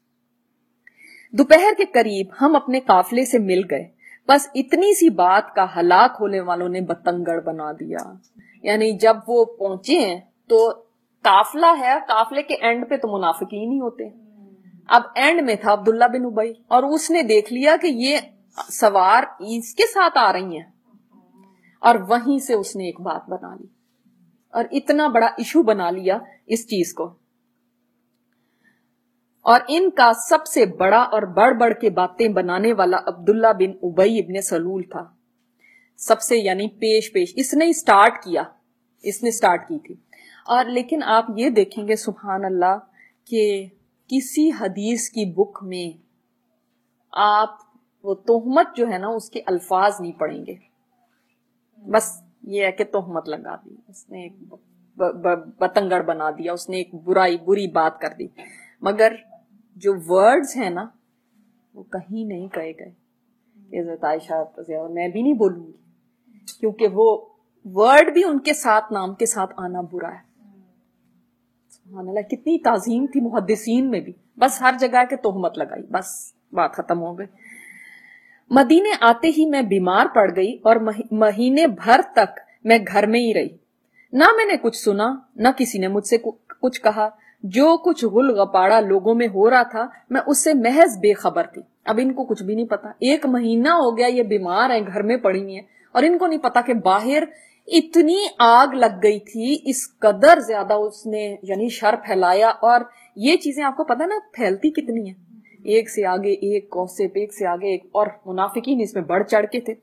Speaker 1: دوپہر کے قریب ہم اپنے قافلے سے مل گئے. بس اتنی سی بات کا ہلاک ہونے والوں نے بتنگڑ بنا دیا. یعنی جب وہ پہنچے ہیں تو قافلہ ہے، قافلے کے اینڈ پہ تو منافقین ہی ہوتے ہیں. اب اینڈ میں تھا عبداللہ بن ابی اور اس نے دیکھ لیا کہ یہ سوار اس کے ساتھ آ رہی ہیں اور وہیں سے اس نے ایک بات بنا لی اور اتنا بڑا ایشو بنا لیا اس چیز کو. اور ان کا سب سے بڑا اور بڑھ بڑھ کے باتیں بنانے والا عبداللہ بن ابی ابن سلول تھا. سب سے یعنی پیش پیش اس نے سٹارٹ کیا، اس نے سٹارٹ کی تھی. اور لیکن آپ یہ دیکھیں گے سبحان اللہ کہ کسی حدیث کی بک میں آپ وہ تہمت جو ہے نا اس کے الفاظ نہیں پڑھیں گے. بس یہ ہے کہ تہمت لگا دی، اس نے ایک بتنگڑ بنا دیا، اس نے ایک برائی بری بات کر دی. مگر جو ورڈز ہیں نا وہ کہیں نہیں کہے گئے. حضرت عائشہ میں بھی نہیں بولوں گی کیونکہ وہ ورڈ بھی ان کے ساتھ نام کے ساتھ آنا برا ہے. سبحان اللہ کتنی تعظیم تھی محدثین میں بھی. بس ہر جگہ کے تہمت لگائی، بس بات ختم ہو گئی. مدینے آتے ہی میں بیمار پڑ گئی اور مہینے بھر تک میں گھر میں ہی رہی. نہ میں نے کچھ سنا نہ کسی نے مجھ سے کچھ کہا. جو کچھ غل غپاڑا لوگوں میں ہو رہا تھا میں اس سے محض بے خبر تھی. اب ان کو کچھ بھی نہیں پتا. ایک مہینہ ہو گیا یہ بیمار ہیں، گھر میں پڑی ہوئی ہیں اور ان کو نہیں پتا کہ باہر اتنی آگ لگ گئی تھی، اس قدر زیادہ اس نے یعنی شر پھیلایا. اور یہ چیزیں آپ کو پتا نا پھیلتی کتنی ہیں، ایک سے آگے ایک کوسے پہ ایک سے آگے ایک، اور منافقین اس میں بڑھ چڑھ کے تھے.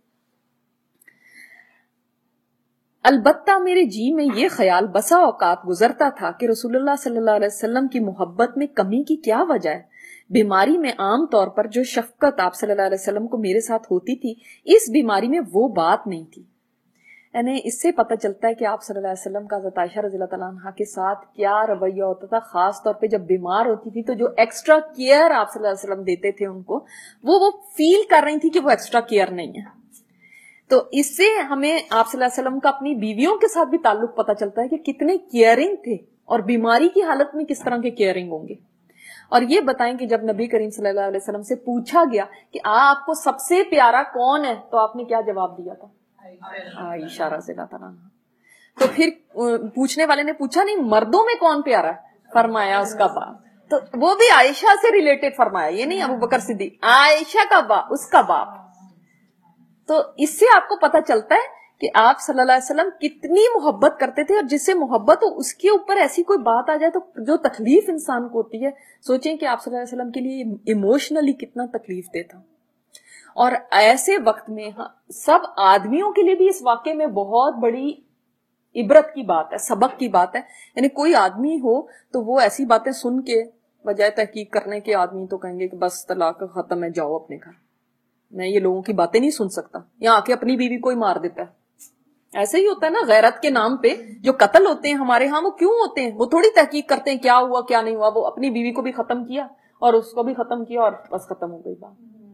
Speaker 1: البتہ میرے جی میں یہ خیال بسا اوقات گزرتا تھا کہ رسول اللہ صلی اللہ علیہ وسلم کی محبت میں کمی کی کیا وجہ ہے. بیماری میں عام طور پر جو شفقت آپ صلی اللہ علیہ وسلم کو میرے ساتھ ہوتی تھی اس بیماری میں وہ بات نہیں تھی. یعنی اس سے پتہ چلتا ہے کہ آپ صلی اللہ علیہ وسلم کا حضرت عائشہ رضی اللہ تعالیٰ عنہا کے ساتھ کیا رویہ ہوتا تھا. خاص طور پہ جب بیمار ہوتی تھی تو جو ایکسٹرا کیئر آپ صلی اللہ علیہ وسلم دیتے تھے ان کو, وہ وہ فیل کر رہی تھی کہ وہ ایکسٹرا کیئر نہیں ہے. تو اس سے ہمیں آپ صلی اللہ علیہ وسلم کا اپنی بیویوں کے ساتھ بھی تعلق پتہ چلتا ہے کہ کتنے کیئرنگ تھے اور بیماری کی حالت میں کس طرح کے کیئرنگ ہوں گے. اور یہ بتائیں کہ جب نبی کریم صلی اللہ علیہ وسلم سے پوچھا گیا کہ آپ کو سب سے پیارا کون ہے, تو آپ نے کیا جواب دیا تھا؟ عائشہ رضی اللہ تعالیٰ عنہا. تو پھر پوچھنے والے نے پوچھا نہیں مردوں میں کون پیارا ہے, فرمایا اس کا باپ. تو وہ بھی عائشہ سے ریلیٹڈ فرمایا, یہ نہیں ابو بکر صدیق, عائشہ کا باپ, اس کا باپ. تو اس سے آپ کو پتہ چلتا ہے کہ آپ صلی اللہ علیہ وسلم کتنی محبت کرتے تھے, اور جس سے محبت ہو اس کے اوپر ایسی کوئی بات آ جائے تو جو تکلیف انسان کو ہوتی ہے, سوچیں کہ آپ صلی اللہ علیہ وسلم کے لیے ایموشنلی کتنا تکلیف دہ تھا. اور ایسے وقت میں سب آدمیوں کے لیے بھی اس واقعے میں بہت بڑی عبرت کی بات ہے, سبق کی بات ہے. یعنی کوئی آدمی ہو تو وہ ایسی باتیں سن کے بجائے تحقیق کرنے کے آدمی تو کہیں گے کہ بس طلاق ختم ہے, جاؤ اپنے گھر, میں یہ لوگوں کی باتیں نہیں سن سکتا, یہاں آ کے اپنی بیوی کو ہی مار دیتا ہے. ایسے ہی ہوتا ہے نا, غیرت کے نام پہ جو قتل ہوتے ہیں ہمارے ہاں, وہ کیوں ہوتے ہیں؟ وہ تھوڑی تحقیق کرتے ہیں کیا ہوا کیا نہیں ہوا, وہ اپنی بیوی کو بھی ختم کیا اور اس کو بھی ختم کیا اور بس ختم ہو گئی بات.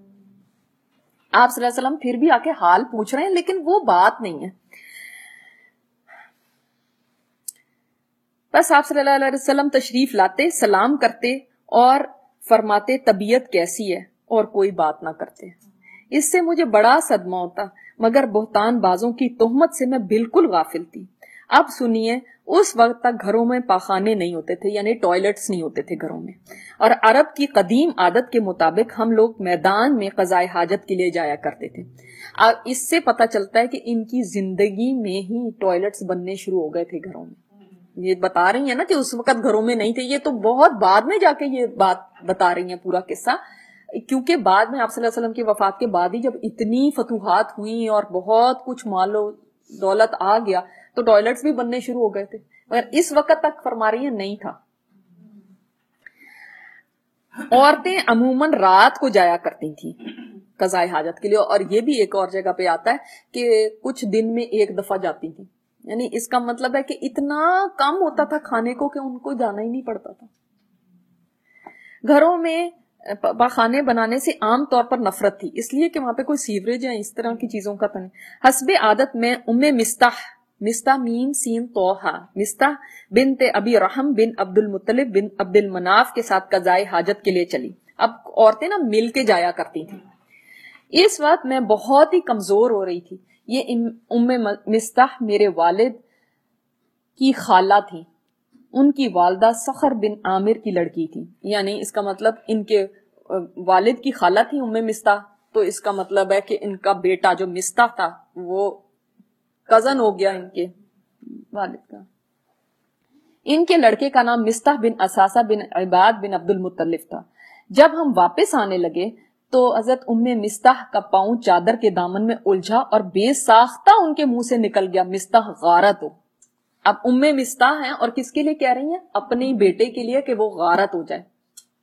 Speaker 1: آپ صلی اللہ علیہ وسلم پھر بھی آ کے حال پوچھ رہے ہیں, لیکن وہ بات نہیں ہے. بس آپ صلی اللہ علیہ وسلم تشریف لاتے, سلام کرتے اور فرماتے طبیعت کیسی ہے, اور کوئی بات نہ کرتے. اس سے مجھے بڑا صدمہ ہوتا, مگر بہتان بازوں کی تہمت سے میں بالکل غافل تھی. اب سنیے, اس وقت تک گھروں میں پاخانے نہیں ہوتے تھے, یعنی ٹوائلٹس نہیں ہوتے تھے گھروں میں, اور عرب کی قدیم عادت کے مطابق ہم لوگ میدان میں قضائے حاجت کے لیے جایا کرتے تھے. اب اس سے پتہ چلتا ہے کہ ان کی زندگی میں ہی ٹوائلٹس بننے شروع ہو گئے تھے گھروں میں. یہ بتا رہی ہیں نا کہ اس وقت گھروں میں نہیں تھے, یہ تو بہت بعد میں جا کے یہ بات بتا رہی ہیں پورا قصہ, کیونکہ بعد میں آپ صلی اللہ علیہ وسلم کی وفات کے بعد ہی جب اتنی فتوحات ہوئی اور بہت کچھ مال و دولت آ گیا تو ٹوائلٹس بھی بننے شروع ہو گئے تھے, مگر اس وقت تک فرما رہی ہیں نہیں تھا. عورتیں عموماً رات کو جایا کرتی تھیں قضائے حاجت کے لیے, اور یہ بھی ایک اور جگہ پہ آتا ہے کہ کچھ دن میں ایک دفعہ جاتی تھی. یعنی اس کا مطلب ہے کہ اتنا کم ہوتا تھا کھانے کو کہ ان کو جانا ہی نہیں پڑتا تھا. گھروں میں پاخانے بنانے سے عام طور پر نفرت تھی, اس لیے کہ وہاں پہ کوئی سیوریج یا اس طرح کی چیزوں کا نہیں. حسب عادت میں ام مستح, مستح میم سین توہا, مستح بنت ابی رحم بن عبد المطلب بن عبد المناف کے ساتھ قضائے حاجت کے لیے چلی. اب عورتیں نا مل کے جایا کرتی تھیں. اس وقت میں بہت ہی کمزور ہو رہی تھی. یہ ام مستح میرے والد کی خالہ تھی, ان کی والدہ صخر بن عامر کی لڑکی تھی. یعنی اس کا مطلب ان کے والد کی خالہ تھی ام مستح, تو اس کا مطلب ہے کہ ان کا بیٹا جو مستح تھا وہ کزن ہو گیا ان کے والد کا. ان کے لڑکے کا نام مستح بن اساسہ بن عباد بن عبد المطلب تھا. جب ہم واپس آنے لگے تو حضرت ام مستح کا پاؤں چادر کے دامن میں الجھا اور بے ساختہ ان کے منہ سے نکل گیا, مستح غارت ہو. اب ام مستح ہیں اور کس کے لیے کہہ رہی ہیں؟ اپنے بیٹے کے لیے کہ وہ غارت ہو جائے.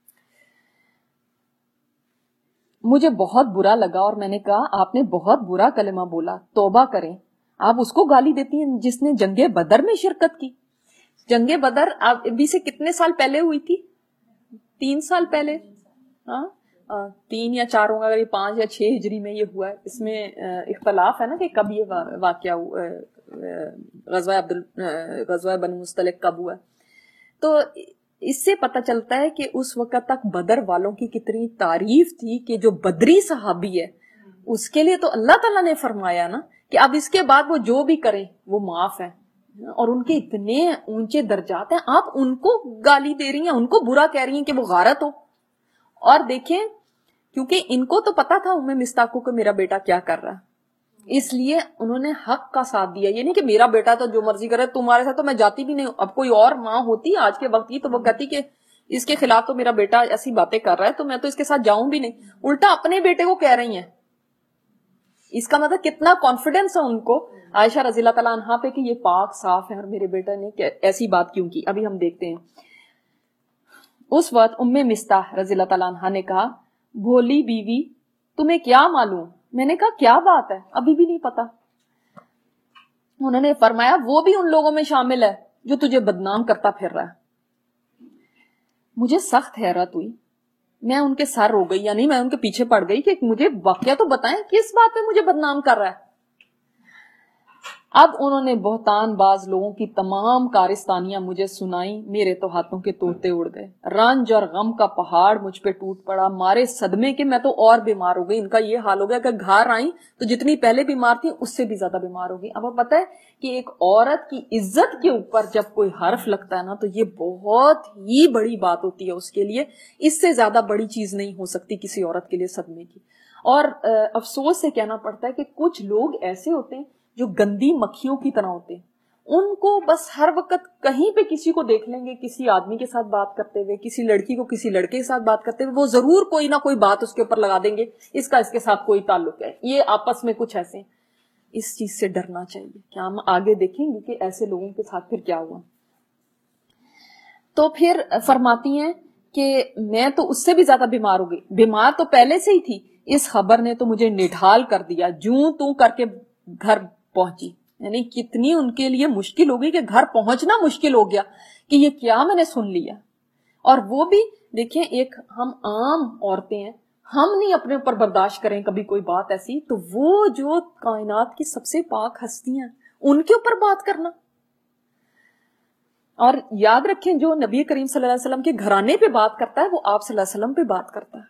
Speaker 1: مجھے بہت برا لگا اور میں نے کہا آپ نے بہت برا کلمہ بولا, توبہ کریں. آپ اس کو گالی دیتی ہیں جس نے جنگ بدر میں شرکت کی. جنگ بدر ابھی سے کتنے سال پہلے ہوئی تھی؟ تین سال پہلے, ہاں تین یا چار ہوگا, اگر یہ پانچ یا چھ ہجری میں یہ ہوا ہے. اس میں اختلاف ہے نا کہ کب یہ واقعہ غزوہ عبد غزوہ بنو مستلق کب ہوا ہے. تو اس سے پتہ چلتا ہے کہ اس وقت تک بدر والوں کی کتنی تعریف تھی کہ جو بدری صحابی ہے اس کے لیے تو اللہ تعالیٰ نے فرمایا نا کہ اب اس کے بعد وہ جو بھی کریں وہ معاف ہے, اور ان کے اتنے اونچے درجات ہیں, آپ ان کو گالی دے رہی ہیں, ان کو برا کہہ رہی ہیں کہ وہ غارت ہو. اور دیکھیں کیونکہ ان کو تو پتا تھا ام مستح کو کہ میرا بیٹا کیا کر رہا ہے, اس لیے انہوں نے حق کا ساتھ دیا. یہ نہیں کہ میرا بیٹا تو جو مرضی کرے, تمہارے ساتھ تو میں جاتی بھی نہیں. اب کوئی اور ماں ہوتی آج کے وقت کی تو وہ کہتی کہ اس کے خلاف تو میرا بیٹا ایسی باتیں کر رہا ہے تو میں تو اس کے ساتھ جاؤں بھی نہیں. الٹا اپنے بیٹے کو کہہ رہی ہیں. اس کا مطلب کتنا کانفیڈنس ہے ان کو عائشہ رضی اللہ تعالیٰ عنہا پہ کہ یہ پاک صاف ہے اور میرے بیٹا نے ایسی بات کیوں کی. ابھی ہم دیکھتے ہیں. اس وقت ام مستح رضی اللہ تعالیٰ عنہا نے کہا, بھولی بیوی تمہیں کیا معلوم؟ میں نے کہا کیا بات ہے, ابھی بھی نہیں پتا. انہوں نے فرمایا وہ بھی ان لوگوں میں شامل ہے جو تجھے بدنام کرتا پھر رہا ہے. مجھے سخت حیرت ہوئی, میں ان کے سر ہو گئی, یعنی میں ان کے پیچھے پڑ گئی کہ مجھے واقعہ تو بتائیں کس بات پہ مجھے بدنام کر رہا ہے. اب انہوں نے بہتان باز لوگوں کی تمام کارستانیاں مجھے سنائیں. میرے تو ہاتھوں کے طوطے اڑ گئے, رنج اور غم کا پہاڑ مجھ پہ ٹوٹ پڑا. مارے صدمے کے میں تو اور بیمار ہو گئی. ان کا یہ حال ہو گیا کہ گھر آئیں تو جتنی پہلے بیمار تھی اس سے بھی زیادہ بیمار ہو گئی. اب آپ پتہ ہے کہ ایک عورت کی عزت کے اوپر جب کوئی حرف لگتا ہے نا تو یہ بہت ہی بڑی بات ہوتی ہے اس کے لیے. اس سے زیادہ بڑی چیز نہیں ہو سکتی کسی عورت کے لیے صدمے کی. اور افسوس سے کہنا پڑتا ہے کہ کچھ لوگ ایسے ہوتے ہیں جو گندی مکھیوں کی طرح ہوتے ہیں. ان کو بس ہر وقت کہیں پہ کسی کو دیکھ لیں گے کسی آدمی کے ساتھ بات کرتے ہوئے, کسی لڑکی کو کسی لڑکے کے ساتھ بات کرتے ہوئے, وہ ضرور کوئی نہ کوئی بات اس کے اوپر لگا دیں گے, اس کا اس کے ساتھ کوئی تعلق ہے, یہ آپس میں کچھ ایسے ہیں. اس چیز سے ڈرنا چاہیے کہ ہم آگے دیکھیں گے کہ ایسے لوگوں کے ساتھ پھر کیا ہوا. تو پھر فرماتی ہیں کہ میں تو اس سے بھی زیادہ بیمار ہو گئی. بیمار تو پہلے سے ہی تھی, اس خبر نے تو مجھے نڈھال کر دیا. جوں تو کر کے گھر پہنچی, یعنی کتنی ان کے لیے مشکل ہو گئی کہ گھر پہنچنا مشکل ہو گیا کہ یہ کیا میں نے سن لیا. اور وہ بھی دیکھیں, ایک ہم عام عورتیں ہیں, ہم نہیں اپنے اوپر برداشت کریں کبھی کوئی بات ایسی, تو وہ جو کائنات کی سب سے پاک ہستیاں ان کے اوپر بات کرنا. اور یاد رکھیں جو نبی کریم صلی اللہ علیہ وسلم کے گھرانے پہ بات کرتا ہے وہ آپ صلی اللہ علیہ وسلم پہ بات کرتا ہے.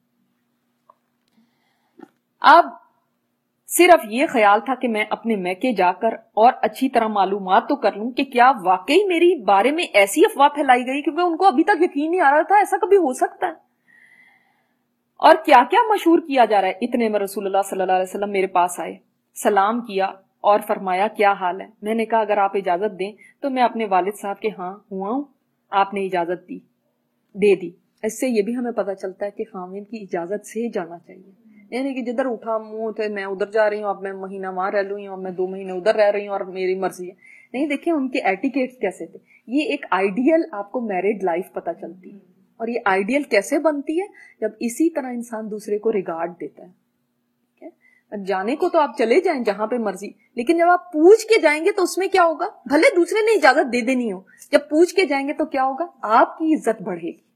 Speaker 1: اب صرف یہ خیال تھا کہ میں اپنے میکے جا کر اور اچھی طرح معلومات تو کر لوں کہ کیا واقعی میری بارے میں ایسی افواہ پھیلائی گئی, کیونکہ ان کو ابھی تک یقین نہیں آ رہا تھا ایسا کبھی ہو سکتا ہے, اور کیا کیا مشہور کیا جا رہا ہے. اتنے میں رسول اللہ صلی اللہ علیہ وسلم میرے پاس آئے, سلام کیا اور فرمایا کیا حال ہے. میں نے کہا اگر آپ اجازت دیں تو میں اپنے والد صاحب کے ہاں ہوا ہوں. آپ نے اجازت دی دے دی. اس سے یہ بھی ہمیں پتہ چلتا ہے کہ خاوند کی اجازت سے جانا چاہیے, یعنی کہ جدھر اٹھا منہ تھے میں ادھر جا رہی ہوں, اب میں مہینہ وہاں رہ لوں, اب میں دو مہینے ادھر رہ رہی ہوں اور میری مرضی ہے. نہیں, دیکھیں ان کے ایٹیکیٹس کیسے تھے. یہ ایک آئیڈیل آپ کو میرڈ لائف پتہ چلتی ہے, اور یہ آئیڈیل کیسے بنتی ہے جب اسی طرح انسان دوسرے کو ریگارڈ دیتا ہے. جانے کو تو آپ چلے جائیں جہاں پہ مرضی, لیکن جب آپ پوچھ کے جائیں گے تو اس میں کیا ہوگا, بھلے دوسرے نے اجازت دے دینی ہو, جب پوچھ کے جائیں گے تو کیا ہوگا, آپ کی عزت بڑھے گی.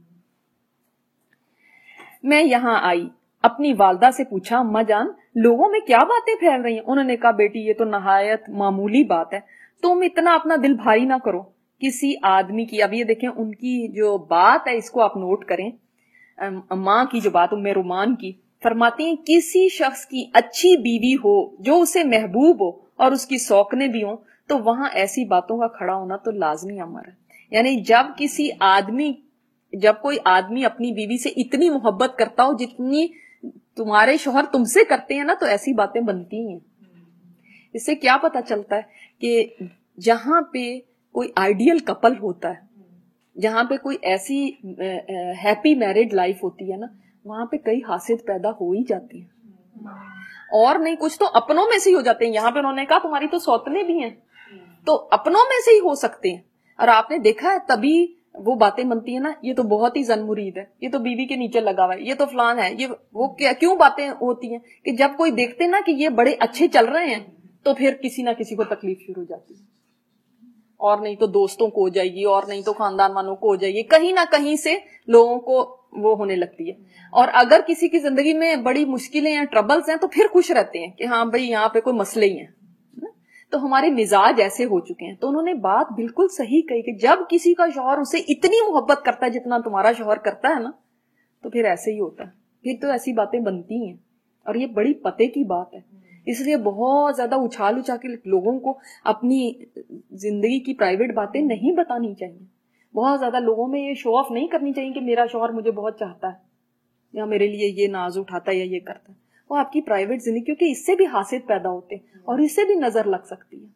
Speaker 1: میں یہاں آئی, اپنی والدہ سے پوچھا اماں جان لوگوں میں کیا باتیں پھیل رہی ہیں. انہوں نے کہا بیٹی یہ تو نہایت معمولی بات ہے, تم اتنا اپنا دل بھاری نہ کرو کسی آدمی کی. اب یہ دیکھیں ان کی جو بات ہے اس کو آپ نوٹ کریں, ماں کی جو بات ام رومان کی, فرماتی ہیں کسی شخص کی اچھی بیوی ہو جو اسے محبوب ہو اور اس کی سوکنے بھی ہوں تو وہاں ایسی باتوں کا کھڑا ہونا تو لازمی امر ہے. یعنی جب کسی آدمی جب کوئی آدمی اپنی بیوی سے اتنی محبت کرتا ہو جتنی تمہارے شوہر تم سے کرتے ہیں نا, تو ایسی باتیں بنتی ہیں. اس سے کیا پتا چلتا ہے کہ جہاں پہ کوئی آئیڈیل کپل ہوتا ہے, جہاں پہ کوئی ایسی ہیپی میرڈ لائف ہوتی ہے نا, وہاں پہ کئی حاسد پیدا ہو ہی جاتی ہیں, اور نہیں کچھ تو اپنوں میں سے ہی ہو جاتے ہیں. یہاں پہ انہوں نے کہا تمہاری تو سوتنے بھی ہیں, تو اپنوں میں سے ہی ہو سکتے ہیں. اور آپ نے دیکھا ہے تبھی وہ باتیں بنتی ہیں نا, یہ تو بہت ہی زن مرید ہے, یہ تو بیوی کے نیچے لگا ہوا ہے, یہ تو فلان ہے, یہ وہ کیوں باتیں ہوتی ہیں کہ جب کوئی دیکھتے نا کہ یہ بڑے اچھے چل رہے ہیں تو پھر کسی نہ کسی کو تکلیف شروع ہو جاتی ہے, اور نہیں تو دوستوں کو ہو جائے گی, اور نہیں تو خاندان والوں کو ہو جائے گی, کہیں نہ کہیں سے لوگوں کو وہ ہونے لگتی ہے. اور اگر کسی کی زندگی میں بڑی مشکلیں ہیں, ٹربلز ہیں, تو پھر خوش رہتے ہیں کہ ہاں بھائی یہاں پہ کوئی مسئلے ہی ہیں. تو ہمارے مزاج ایسے ہو چکے ہیں. تو انہوں نے بات بالکل صحیح کہی کہ جب کسی کا شوہر اسے اتنی محبت کرتا ہے جتنا تمہارا شوہر کرتا ہے نا, تو پھر ایسے ہی ہوتا ہے, پھر تو ایسی باتیں بنتی ہیں. اور یہ بڑی پتے کی بات ہے, اس لیے بہت زیادہ اچھال اچھا کے لوگوں کو اپنی زندگی کی پرائیویٹ باتیں نہیں بتانی چاہیے. بہت زیادہ لوگوں میں یہ شو آف نہیں کرنی چاہیے کہ میرا شوہر مجھے بہت چاہتا ہے یا میرے لیے یہ ناز اٹھاتا ہے یا یہ کرتا ہے. وہ آپ کی پرائیویٹ زندگی, کیونکہ اس سے بھی حاسد پیدا ہوتے ہیں اور اس سے بھی نظر لگ سکتی ہے.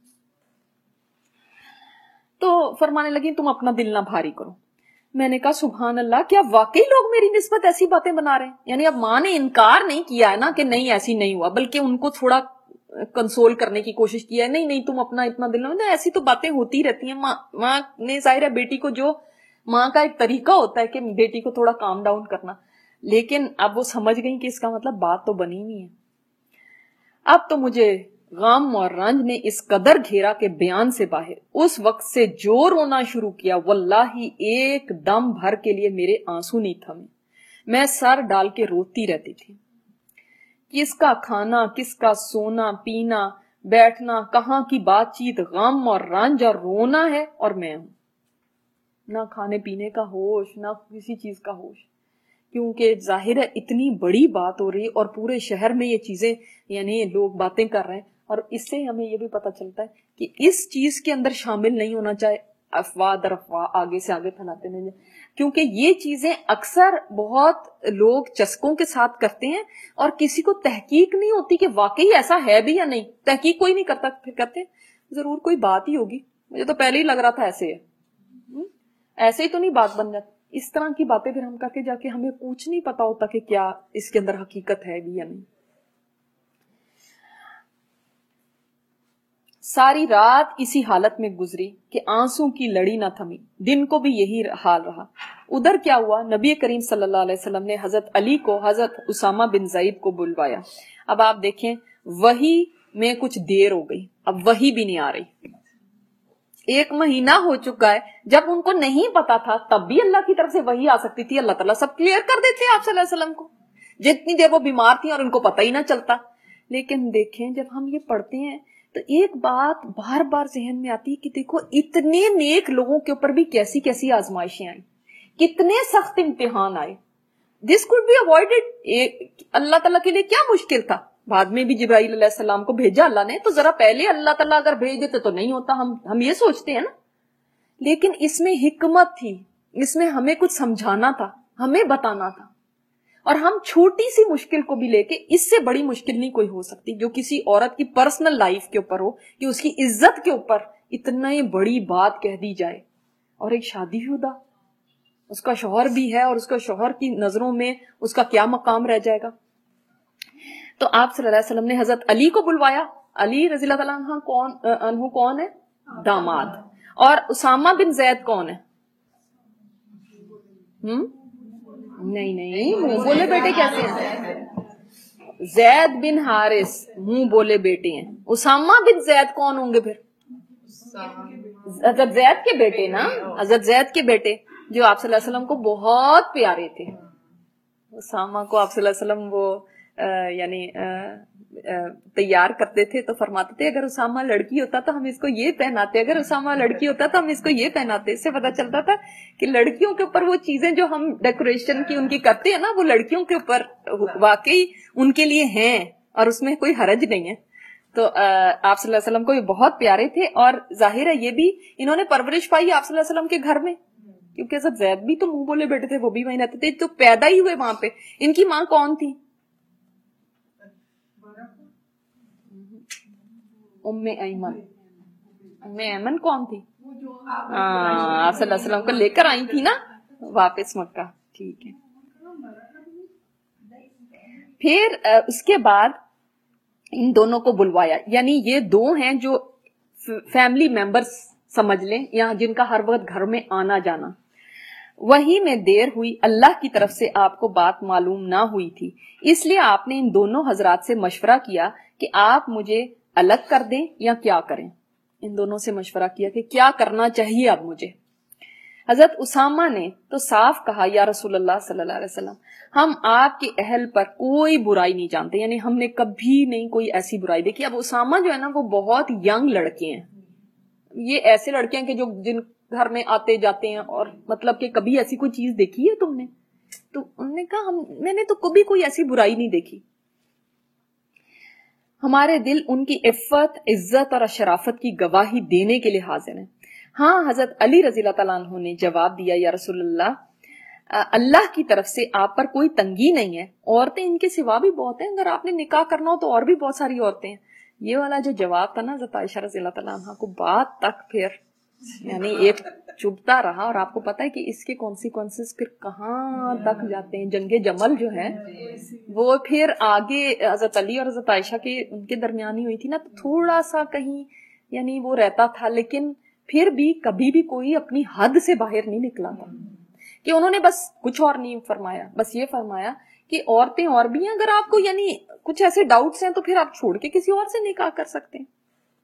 Speaker 1: تو فرمانے لگی تم اپنا دل نہ بھاری کرو. میں نے کہا سبحان اللہ, کیا واقعی لوگ میری نسبت ایسی باتیں بنا رہے ہیں؟ یعنی اب ماں نے انکار نہیں کیا ہے نا کہ نہیں ایسی نہیں ہوا, بلکہ ان کو تھوڑا کنسول کرنے کی کوشش کیا ہے, نہیں نہیں تم اپنا اتنا دل نہ, ایسی تو باتیں ہوتی رہتی ہیں. ماں ماں نے ظاہر ہے بیٹی کو, جو ماں کا ایک طریقہ ہوتا ہے کہ بیٹی کو تھوڑا کام ڈاؤن کرنا, لیکن اب وہ سمجھ گئی کہ اس کا مطلب بات تو بنی نہیں ہے. اب تو مجھے غم اور رنج نے اس قدر گھیرا کہ بیان سے باہر. اس وقت سے جو رونا شروع کیا واللہ ایک دم بھر کے لیے میرے آنسو نہیں تھمے. میں سر ڈال کے روتی رہتی تھی. کس کا کھانا، کس کا سونا پینا بیٹھنا، کہاں کی بات چیت، غم اور رنج اور رونا ہے اور میں ہوں. نہ کھانے پینے کا ہوش، نہ کسی چیز کا ہوش، کیونکہ ظاہر ہے اتنی بڑی بات ہو رہی اور پورے شہر میں یہ چیزیں یعنی لوگ باتیں کر رہے ہیں. اور اس سے ہمیں یہ بھی پتہ چلتا ہے کہ اس چیز کے اندر شامل نہیں ہونا چاہے افواہ در افواہ آگے سے آگے پھیلاتے نہیں جائیں، کیونکہ یہ چیزیں اکثر بہت لوگ چسکوں کے ساتھ کرتے ہیں اور کسی کو تحقیق نہیں ہوتی کہ واقعی ایسا ہے بھی یا نہیں. تحقیق کوئی نہیں کرتا، پھر کہتے ہیں ضرور کوئی بات ہی ہوگی، مجھے تو پہلے ہی لگ رہا تھا ایسے ہے، ایسے ہی تو نہیں بات بن جاتی. اس طرح کی باتیں پھر ہم کر کے جا کے ہمیں کچھ نہیں پتا ہوتا کہ کیا اس کے اندر حقیقت ہے بھی یا نہیں. ساری رات اسی حالت میں گزری کہ آنسوں کی لڑی نہ تھمی. دن کو بھی یہی حال رہا. ادھر کیا ہوا، نبی کریم صلی اللہ علیہ وسلم نے حضرت علی کو حضرت اسامہ بن زید کو بلوایا. اب آپ دیکھیں وحی میں کچھ دیر ہو گئی، اب وحی بھی نہیں آ رہی. ایک مہینہ ہو چکا ہے، جب ان کو نہیں پتا تھا تب بھی اللہ کی طرف سے وحی آ سکتی تھی. اللہ تعالیٰ سب کلیئر کر دیتے آپ صلی اللہ علیہ وسلم کو، جتنی دیر وہ بیمار تھی اور ان کو پتہ ہی نہ چلتا. لیکن دیکھیں جب ہم یہ پڑھتے ہیں تو ایک بات بار بار ذہن میں آتی ہے کہ دیکھو اتنے نیک لوگوں کے اوپر بھی کیسی کیسی آزمائشیں آئیں، کتنے سخت امتحان آئے. This could be avoided. اللہ تعالیٰ کے لیے کیا مشکل تھا. بعد میں بھی جبرائیل علیہ السلام کو بھیجا اللہ نے، تو ذرا پہلے اللہ تعالیٰ اگر بھیج دیتے تو نہیں ہوتا. ہم ہم یہ سوچتے ہیں نا، لیکن اس میں حکمت تھی، اس میں ہمیں کچھ سمجھانا تھا، ہمیں بتانا تھا. اور ہم چھوٹی سی مشکل کو بھی لے کے، اس سے بڑی مشکل نہیں کوئی ہو سکتی جو کسی عورت کی پرسنل لائف کے اوپر ہو، کہ اس کی عزت کے اوپر اتنا بڑی بات کہہ دی جائے. اور ایک شادی شدہ، اس کا شوہر بھی ہے اور اس کا شوہر کی نظروں میں اس کا کیا مقام رہ جائے گا. تو آپ صلی اللہ علیہ وسلم نے حضرت علی کو بلوایا. علی رضی اللہ تعالیٰ عنہ کون عنہ کون ہے؟ داماد. اور اسامہ بن زید کون ہے؟ ہم نہیں نہیں منہ بولے بیٹے کیسے ہیں؟ زید بن حارث منہ بولے بیٹے ہیں. اسامہ بن زید کون ہوں گے پھر؟ حضرت زید کے بیٹے نا، حضرت زید کے بیٹے جو آپ صلی اللہ علیہ وسلم کو بہت پیارے تھے. اسامہ کو آپ صلی اللہ علیہ وسلم وہ آ, یعنی آ, آ, تیار کرتے تھے تو فرماتے تھے اگر اسامہ لڑکی ہوتا تو ہم اس کو یہ پہناتے، اگر اسامہ لڑکی ہوتا تو ہم اس کو یہ پہناتے. اس سے پتا چلتا تھا کہ لڑکیوں کے اوپر وہ چیزیں جو ہم ڈیکوریشن کی ان کی کرتے ہیں نا، وہ لڑکیوں کے اوپر واقعی ان کے لیے ہیں اور اس میں کوئی حرج نہیں ہے. تو آپ صلی اللہ علیہ وسلم کو یہ بہت پیارے تھے اور ظاہر ہے یہ بھی انہوں نے پرورش پائی آپ صلی اللہ علیہ وسلم کے گھر میں، کیونکہ حضرت زید بھی تو منہ بولے بیٹے تھے، وہ بھی وہیں رہتے تھے، تو پیدا ہی ہوئے وہاں پہ. ان کی ماں کون تھی؟ ام ایمن. ام ایمن کون تھی؟ آپ صلی اللہ علیہ وسلم کو لے کر آئی تھی نا واپس مکہ. ٹھیک ہے. پھر اس کے بعد ان دونوں کو بلوایا، یعنی یہ دو ہیں جو فیملی ممبرز سمجھ لیں، یا جن کا ہر وقت گھر میں آنا جانا. وہی میں دیر ہوئی، اللہ کی طرف سے آپ کو بات معلوم نہ ہوئی تھی، اس لیے آپ نے ان دونوں حضرات سے مشورہ کیا کہ آپ مجھے الگ کر دیں یا کیا کریں. ان دونوں سے مشورہ کیا کہ کیا کرنا چاہیے اب مجھے. حضرت اسامہ نے تو صاف کہا یا رسول اللہ صلی اللہ علیہ وسلم، ہم آپ کے اہل پر کوئی برائی نہیں جانتے، یعنی ہم نے کبھی نہیں کوئی ایسی برائی دیکھی. اب اسامہ جو ہے نا وہ بہت ینگ لڑکے ہیں، یہ ایسے لڑکے ہیں کہ جو جن گھر میں آتے جاتے ہیں، اور مطلب کہ کبھی ایسی کوئی چیز دیکھی ہے تم نے؟ تو انہوں نے کہا ہم میں نے تو کبھی کوئی ایسی برائی نہیں دیکھی. ہمارے دل ان کی عفت، عزت اور شرافت کی گواہی دینے کے لیے حاضر ہیں. ہاں حضرت علی رضی اللہ تعالیٰ عنہ نے جواب دیا یا رسول اللہ، اللہ کی طرف سے آپ پر کوئی تنگی نہیں ہے، عورتیں ان کے سوا بھی بہت ہیں، اگر آپ نے نکاح کرنا ہو تو اور بھی بہت ساری عورتیں ہیں. یہ والا جو جواب تھا نا حضرت عائشہ رضی اللہ تعالیٰ عنہ کو بات تک پھر یعنی ایک چبھتا رہا. اور آپ کو پتا ہے کہ اس کے کانسیکوینسز پھر کہاں تک جاتے ہیں. جنگ جمل جو ہے وہ پھر آگے حضرت علی اور حضرت عائشہ کے ان کے درمیان ہی ہوئی تھی نا، تو تھوڑا سا کہیں یعنی وہ رہتا تھا، لیکن پھر بھی کبھی بھی کوئی اپنی حد سے باہر نہیں نکلا تھا. کہ انہوں نے بس کچھ اور نہیں فرمایا، بس یہ فرمایا کہ عورتیں اور بھی ہیں، اگر آپ کو یعنی کچھ ایسے ڈاؤٹس ہیں تو پھر آپ چھوڑ کے کسی اور سے نکاح کر سکتے ہیں.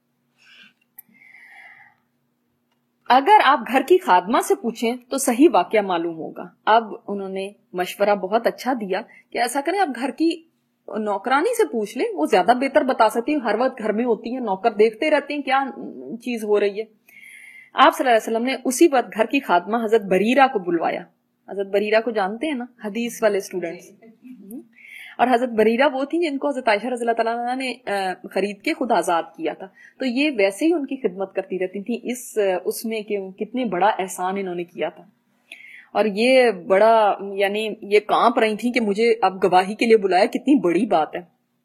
Speaker 1: اگر آپ گھر کی خادمہ سے پوچھیں تو صحیح واقعہ معلوم ہوگا. اب انہوں نے مشورہ بہت اچھا دیا کہ ایسا کریں آپ گھر کی نوکرانی سے پوچھ لیں, وہ زیادہ بہتر بتا سکتی ہیں, ہر وقت گھر میں ہوتی ہیں, نوکر دیکھتے رہتے ہیں کیا چیز ہو رہی ہے. آپ صلی اللہ علیہ وسلم نے اسی وقت گھر کی خادمہ حضرت بریرہ کو بلوایا. حضرت بریرہ کو جانتے ہیں نا, حدیث والے اسٹوڈنٹس. اور حضرت بریرہ وہ تھی جن کو حضرت عائشہ رضی اللہ تعالیٰ عنہ نے خرید کے خود آزاد کیا تھا, تو یہ ویسے ہی ان کی خدمت کرتی رہتی تھی اس اس میں کہ کتنے بڑا احسان انہوں نے کیا تھا. اور یہ بڑا یعنی یہ کانپ رہی تھی کہ مجھے اب گواہی کے لیے بلایا, کتنی بڑی بات ہے.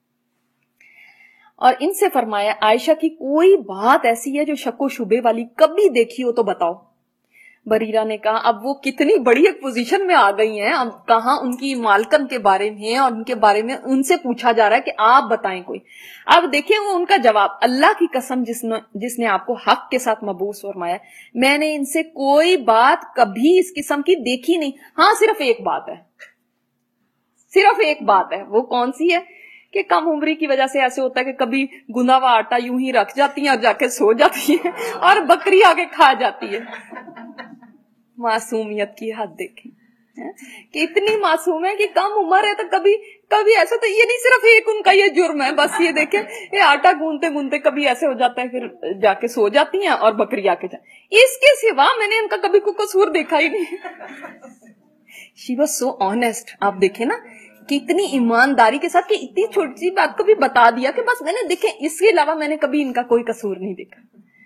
Speaker 1: اور ان سے فرمایا عائشہ کی کوئی بات ایسی ہے جو شک و شبے والی کبھی دیکھی ہو تو بتاؤ. بریرہ نے کہا اب وہ کتنی بڑی ایک پوزیشن میں آ گئی ہیں, اب کہاں ان کی مالکن کے بارے میں اور ان کے بارے میں ان سے پوچھا جا رہا ہے کہ آپ بتائیں کوئی. اب دیکھیں وہ ان کا جواب, اللہ کی قسم جس نے جس نے آپ کو حق کے ساتھ مبعوث فرمایا, میں نے ان سے کوئی بات کبھی اس قسم کی دیکھی نہیں. ہاں صرف ایک بات ہے, صرف ایک بات ہے. وہ کون سی ہے کہ کم عمری کی وجہ سے ایسے ہوتا ہے کہ کبھی گنا ہوا آٹا یوں ہی رکھ جاتی ہیں اور جا کے سو جاتی ہیں اور بکری آ کے کھا جاتی ہے. معصومیت کی حد دیکھیں کہ اتنی معصوم ہے کہ کم عمر ہے تو کبھی کبھی ایسا, تو یہ نہیں صرف ایک ان کا یہ جرم ہے بس, یہ دیکھیں یہ آٹا گونتے گونتے کبھی ایسے ہو جاتا ہے پھر جا کے سو جاتی ہیں اور بکری آ کے جا. اس کے سوا میں نے ان کا کبھی کوئی قصور دیکھا ہی نہیں. She was so honest. آپ دیکھیں نا کتنی ایمانداری کے ساتھ کہ اتنی چھوٹی سی بات کو بھی بتا دیا کہ بس میں نے دیکھیں اس کے علاوہ میں نے کبھی ان کا کوئی قصور نہیں دیکھا.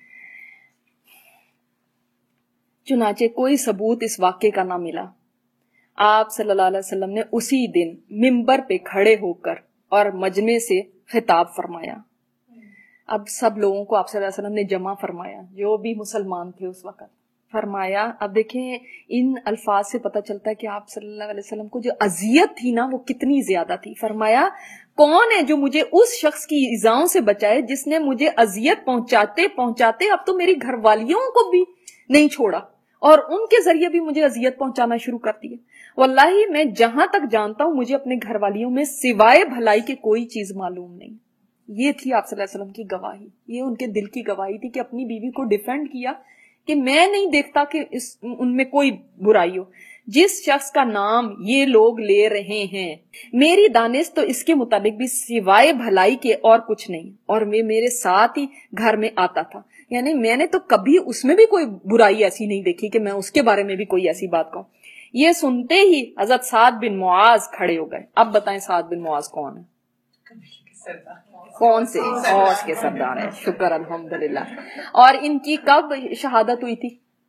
Speaker 1: چنانچہ کوئی ثبوت اس واقعے کا نہ ملا. آپ صلی اللہ علیہ وسلم نے اسی دن منبر پہ کھڑے ہو کر اور مجمع سے خطاب فرمایا. اب سب لوگوں کو آپ صلی اللہ علیہ وسلم نے جمع فرمایا جو بھی مسلمان تھے اس وقت. فرمایا, اب دیکھیں ان الفاظ سے پتہ چلتا ہے کہ آپ صلی اللہ علیہ وسلم کو جو اذیت تھی نا وہ کتنی زیادہ تھی. فرمایا کون ہے جو مجھے اس شخص کی ایذاؤں سے بچائے جس نے مجھے اذیت پہنچاتے پہنچاتے اب تو میری گھر والیوں کو بھی نہیں چھوڑا اور ان کے ذریعے بھی مجھے اذیت پہنچانا شروع کر دیا. واللہ میں جہاں تک جانتا ہوں مجھے اپنے گھر والیوں میں سوائے بھلائی کے کوئی چیز معلوم نہیں. یہ تھی آپ صلی اللہ علیہ وسلم کی گواہی, یہ ان کے دل کی گواہی تھی کہ اپنی بیوی کو ڈیفینڈ کیا کہ میں نہیں دیکھتا کہ اس ان میں کوئی برائی ہو. جس شخص کا نام یہ لوگ لے رہے ہیں میری دانش تو اس کے مطابق بھی سوائے بھلائی کے اور کچھ نہیں, اور میں میرے ساتھ ہی گھر میں آتا تھا. یعنی میں نے تو کبھی اس میں بھی کوئی برائی ایسی نہیں دیکھی کہ میں اس کے بارے میں بھی کوئی ایسی بات کہوں. یہ سنتے ہی حضرت سعد بن معاذ کھڑے ہو گئے. اب بتائیں سعد بن معاذ کون ہے, کون سے اوس کے سردار ہیں. شکر الحمدللہ. اور ان کی کب شہادت ہوئی تھی؟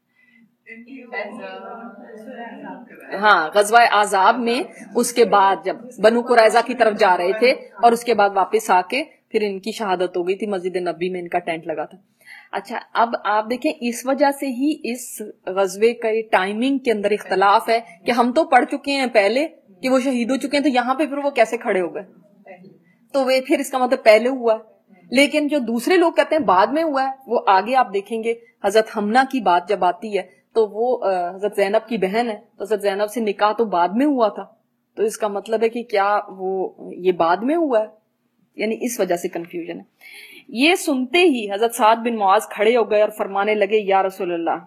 Speaker 1: ہاں غزوہ احزاب میں, اس کے بعد جب بنو قریظہ کی طرف جا رہے تھے اور اس کے بعد واپس آ کے پھر ان کی شہادت ہو گئی تھی. مسجد نبی میں ان کا ٹینٹ لگا تھا. اچھا اب آپ دیکھیں اس وجہ سے ہی اس غزوے کا ٹائمنگ کے اندر اختلاف ہے کہ ہم تو پڑھ چکے ہیں پہلے کہ وہ شہید ہو چکے ہیں, تو یہاں پہ پھر وہ کیسے کھڑے ہو گئے, تو وہ پھر اس کا مطلب پہلے ہوا ہے. لیکن جو دوسرے لوگ کہتے ہیں بعد میں ہوا ہے, وہ آگے آپ دیکھیں گے حضرت حمنہ کی بات جب آتی ہے تو وہ حضرت زینب کی بہن ہے, تو حضرت زینب سے نکاح تو بعد میں ہوا تھا, تو اس کا مطلب ہے کہ کیا وہ یہ بعد میں ہوا ہے, یعنی اس وجہ سے کنفیوژن ہے. یہ سنتے ہی حضرت سعد بن معاذ کھڑے ہو گئے اور فرمانے لگے یا رسول اللہ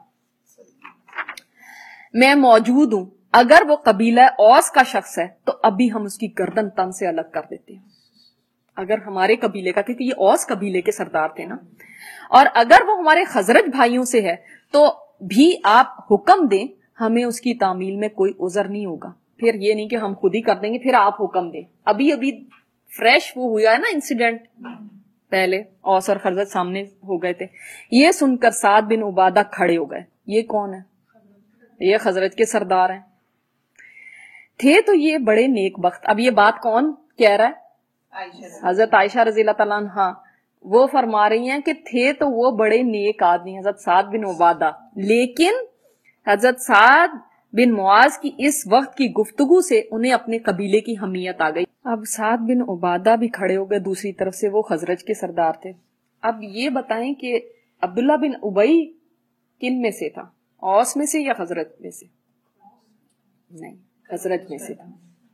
Speaker 1: میں موجود ہوں, اگر وہ قبیلہ اوس کا شخص ہے تو ابھی ہم اس کی گردن تن سے الگ کر دیتے ہیں. اگر ہمارے قبیلے کا, کیونکہ یہ اوس قبیلے کے سردار تھے نا, اور اگر وہ ہمارے خزرج بھائیوں سے ہے تو بھی آپ حکم دیں, ہمیں اس کی تعمیل میں کوئی عذر نہیں ہوگا. پھر یہ نہیں کہ ہم خود ہی کر دیں گے پھر آپ حکم دیں. ابھی ابھی فریش وہ ہوا ہے نا انسیڈنٹ, پہلے اوس اور خزرج سامنے ہو گئے تھے. یہ سن کر سعد بن عبادہ کھڑے ہو گئے. یہ کون ہے؟ یہ خزرج کے سردار ہیں. تھے تو یہ بڑے نیک بخت. اب یہ بات کون کہہ رہا ہے؟ حضرت عائشہ رضی اللہ تعالیٰ عنہا. وہ فرما رہی ہیں کہ تھے تو وہ بڑے نیک آدمی حضرت سعد بن عبادہ, لیکن حضرت سعد بن معاذ کی اس وقت کی گفتگو سے انہیں اپنے قبیلے کی حمیت آ گئی. اب سعد بن عبادہ بھی کھڑے ہو گئے دوسری طرف سے, وہ خزرج کے سردار تھے. اب یہ بتائیں کہ عبداللہ بن ابی کن میں سے تھا, اوس میں سے یا خزرج میں سے؟ نہیں, خزرج میں سے تھا.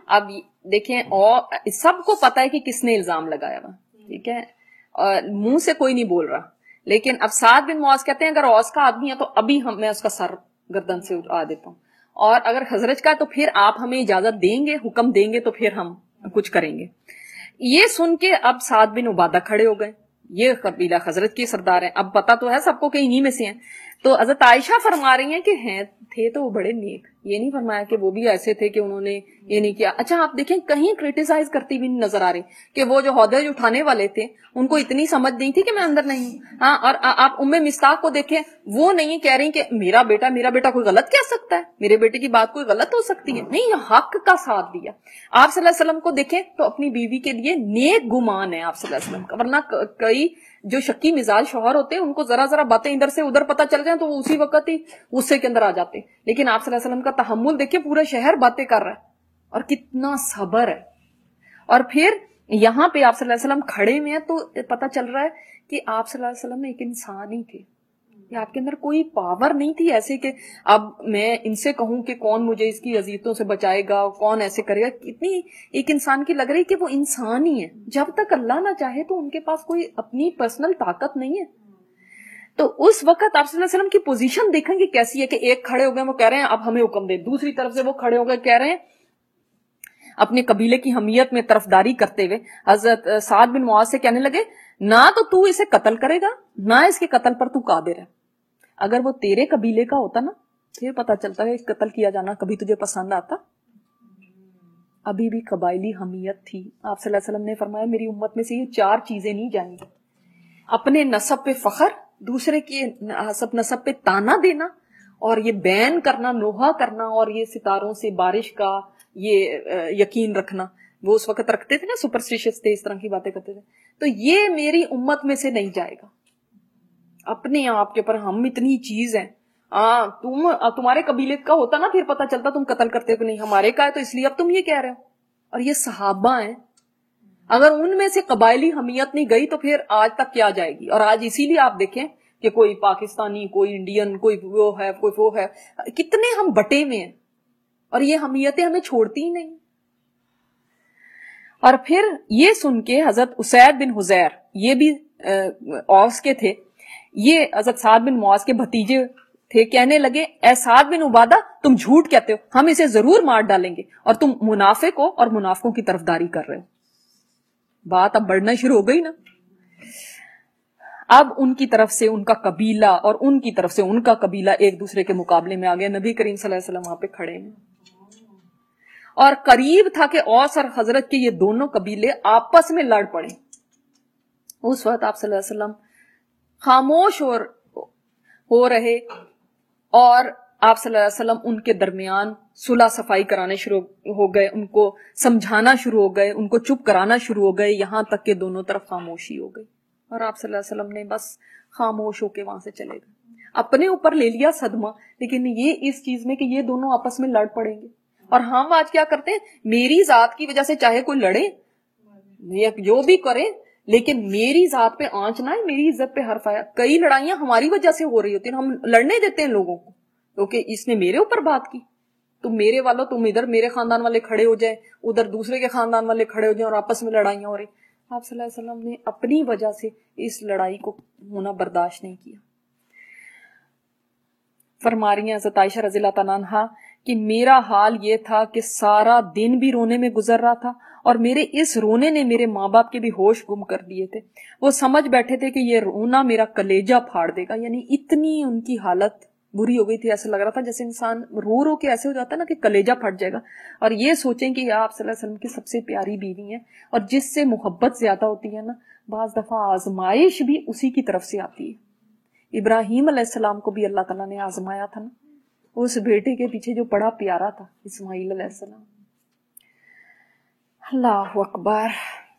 Speaker 1: اب دیکھیں اور سب کو پتا ہے کہ کس نے الزام لگایا ہوا, ٹھیک ہے, منہ سے کوئی نہیں بول رہا, لیکن اب سعد بن معاذ کہتے ہیں اگر اوس کا آدمی ہے تو ابھی ہم میں اس کا سر گردن سے اٹھا دیتا ہوں, اور اگر خزرج کا ہے تو پھر آپ ہمیں اجازت دیں گے, حکم دیں گے تو پھر ہم کچھ کریں گے. یہ سن کے اب سعد بن عبادہ کھڑے ہو گئے, یہ قبیلہ خزرج کے سردار ہیں, اب پتا تو ہے سب کو کہ انہی میں سے ہیں. تو حضرت عائشہ فرما رہی ہیں کہ ہیں تھے تو وہ بڑے نیک, یہ نہیں فرمایا کہ وہ بھی ایسے تھے کہ انہوں نے یہ نہیں کیا. اچھا آپ دیکھیں کہیں کریٹیسائز کرتی بھی نظر آ رہی کہ وہ جو ہودج اٹھانے والے تھے ان کو اتنی سمجھ نہیں تھی کہ میں اندر نہیں ہوں. ہاں, اور آپ ام مصطاق کو دیکھیں, وہ نہیں کہہ رہی کہ میرا بیٹا میرا بیٹا کوئی غلط کہہ سکتا ہے, میرے بیٹے کی بات کوئی غلط ہو سکتی ہے, نہیں, یہ حق کا ساتھ دیا. آپ صلی اللہ علیہ وسلم کو دیکھیں تو اپنی بیوی کے لیے نیک گمان ہے آپ صلی اللہ علیہ وسلم کا, ورنہ کئی جو شکی مزاج شوہر ہوتے ہیں ان کو ذرا ذرا باتیں ادھر سے ادھر پتہ چل جائیں تو وہ اسی وقت ہی غصے کے اندر آ جاتے. لیکن آپ صلی اللہ علیہ وسلم کا تحمل دیکھیں, پورا شہر باتیں کر رہا ہے اور کتنا صبر ہے. اور پھر یہاں پہ آپ صلی اللہ علیہ وسلم کھڑے ہوئے ہیں تو پتہ چل رہا ہے کہ آپ صلی اللہ علیہ وسلم ایک انسان ہی تھے, آپ کے اندر کوئی پاور نہیں تھی ایسے کہ اب میں ان سے کہوں کہ کون مجھے اس کی اذیتوں سے بچائے گا, کون ایسے کرے گا. کتنی ایک انسان کی لگ رہی کہ وہ انسان ہی ہے, جب تک اللہ نہ چاہے تو ان کے پاس کوئی اپنی پرسنل طاقت نہیں ہے. تو اس وقت آپ صلی اللہ علیہ وسلم کی پوزیشن دیکھیں کہ کیسی ہے, کہ ایک کھڑے ہو گئے وہ کہہ رہے ہیں اب ہمیں حکم دے, دوسری طرف سے وہ کھڑے ہو گئے کہہ رہے ہیں اپنے قبیلے کی حمیت میں طرفداری کرتے ہوئے حضرت سعد بن معاذ سے کہنے لگے نہ تو تو اسے قتل کرے گا نہ اس کے قتل پر تو قادر ہے. اگر وہ تیرے قبیلے کا ہوتا نا پھر پتا چلتا ہے قتل کیا جانا کبھی تجھے پسند آتا. ابھی بھی قبائلی حمیت تھی. آپ صلی اللہ علیہ وسلم نے فرمایا میری امت میں سے یہ چار چیزیں نہیں جائیں گی, اپنے نسب پہ فخر, دوسرے کے نسب پہ تانا دینا, اور یہ بین کرنا, نوحہ کرنا, اور یہ ستاروں سے بارش کا یہ یقین رکھنا. وہ اس وقت رکھتے تھے نا, سپرسٹیشس تھے, اس طرح کی باتیں کرتے تھے. تو یہ میری امت میں سے نہیں جائے گا. اپنے آپ کے اوپر ہم اتنی چیز ہیں, ہاں تم تمہارے قبیلے کا ہوتا نا پھر پتا چلتا تم قتل کرتے ہو کہ نہیں, ہمارے کا ہے تو اس لیے اب تم یہ کہہ رہے ہو. اور یہ صحابہ ہیں, اگر ان میں سے قبائلی حمیت نہیں گئی تو پھر آج تک کیا جائے گی. اور آج اسی لیے آپ دیکھیں کہ کوئی پاکستانی, کوئی انڈین, کوئی وہ ہے, کوئی وہ ہے, کتنے ہم بٹے میں ہیں, اور یہ حمیتیں ہمیں چھوڑتی ہی نہیں. اور پھر یہ سن کے حضرت اسید بن حذیر, یہ بھی اوس کے تھے, یہ حضرت سعد بن معاذ کے بھتیجے تھے, کہنے لگے اے سعد بن عبادہ تم جھوٹ کہتے ہو, ہم اسے ضرور مار ڈالیں گے, اور تم منافق ہو اور منافقوں کی طرفداری کر رہے ہو. بات اب بڑھنا شروع ہو گئی نا. اب ان کی طرف سے ان کا قبیلہ اور ان کی طرف سے ان کا قبیلہ ایک دوسرے کے مقابلے میں آ گیا. نبی کریم صلی اللہ علیہ وسلم وہاں پہ کھڑے ہیں, اور قریب تھا کہ اوس اور خزرج کے یہ دونوں قبیلے آپس میں لڑ پڑے. اس وقت آپ صلی اللہ علیہ وسلم خاموش ہو رہے, اور آپ صلی اللہ علیہ وسلم ان کے درمیان صلح صفائی کرانے شروع ہو گئے, ان کو سمجھانا شروع ہو گئے, ان کو چپ کرانا شروع ہو گئے, یہاں تک کہ دونوں طرف خاموشی ہو گئی. اور آپ صلی اللہ علیہ وسلم نے بس خاموش ہو کے وہاں سے چلے گئے. اپنے اوپر لے لیا صدمہ, لیکن یہ اس چیز میں کہ یہ دونوں آپس میں لڑ پڑیں گے. اور ہم آج کیا کرتے ہیں, میری ذات کی وجہ سے چاہے کوئی لڑے جو بھی کرے, لیکن میری ذات پہ آنچ نہ ہے, میری عزت پہ حرف آیا. کئی لڑائیاں ہماری وجہ سے ہو رہی ہوتی ہیں, ہم لڑنے دیتے ہیں لوگوں کو کیونکہ اس نے میرے اوپر بات کی. تم میرے والوں, تم ادھر میرے خاندان والے کھڑے ہو جائیں, ادھر دوسرے کے خاندان والے کھڑے ہو جائیں, اور آپس میں لڑائیاں ہو رہی. آپ صلی اللہ علیہ وسلم نے اپنی وجہ سے اس لڑائی کو ہونا برداشت نہیں کیا. فرما رہی ہیں حضرت عائشہ رضی اللہ تعالیٰ عنہا کہ میرا حال یہ تھا کہ سارا دن بھی رونے میں گزر رہا تھا, اور میرے اس رونے نے میرے ماں باپ کے بھی ہوش گم کر دیے تھے. وہ سمجھ بیٹھے تھے کہ یہ رونا میرا کلیجہ پھاڑ دے گا. یعنی اتنی ان کی حالت بری ہو گئی تھی, ایسا لگ رہا تھا جیسے انسان رو رو کے ایسے ہو جاتا ہے نا کہ کلیجہ پھٹ جائے گا. اور یہ سوچیں کہ آپ صلی اللہ علیہ وسلم کی سب سے پیاری بیوی ہیں, اور جس سے محبت زیادہ ہوتی ہے نا, بعض دفعہ آزمائش بھی اسی کی طرف سے آتی ہے. ابراہیم علیہ السلام کو بھی اللہ تعالیٰ نے آزمایا تھا نا, اس بیٹے کے پیچھے جو بڑا پیارا تھا اسماعیل علیہ السلام. اللہ اکبر.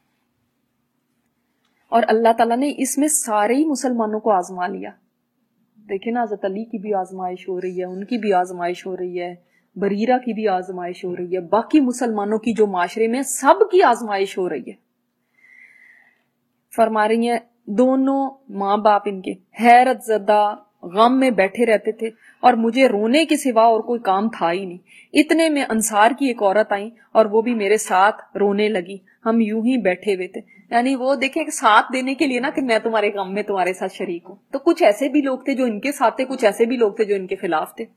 Speaker 1: اور اللہ تعالیٰ نے اس میں سارے ہی مسلمانوں کو آزما لیا. دیکھیں نا, حضرت علی کی بھی آزمائش ہو رہی ہے, ان کی بھی آزمائش ہو رہی ہے, بریرہ کی بھی آزمائش ہو رہی ہے, باقی مسلمانوں کی جو معاشرے میں سب کی آزمائش ہو رہی ہے. فرما رہی ہیں دونوں ماں باپ ان کے حیرت زدہ غم میں بیٹھے رہتے تھے اور مجھے رونے کے سوا اور کوئی کام تھا ہی نہیں. اتنے میں انصار کی ایک عورت آئی اور وہ بھی میرے ساتھ رونے لگی. ہم یوں ہی بیٹھے ہوئے تھے. یعنی وہ دیکھیں کہ ساتھ دینے کے لیے نا کہ میں تمہارے غم میں تمہارے ساتھ شریک ہوں. تو کچھ ایسے بھی لوگ تھے جو ان کے ساتھ تھے, کچھ ایسے بھی لوگ تھے جو ان کے خلاف تھے.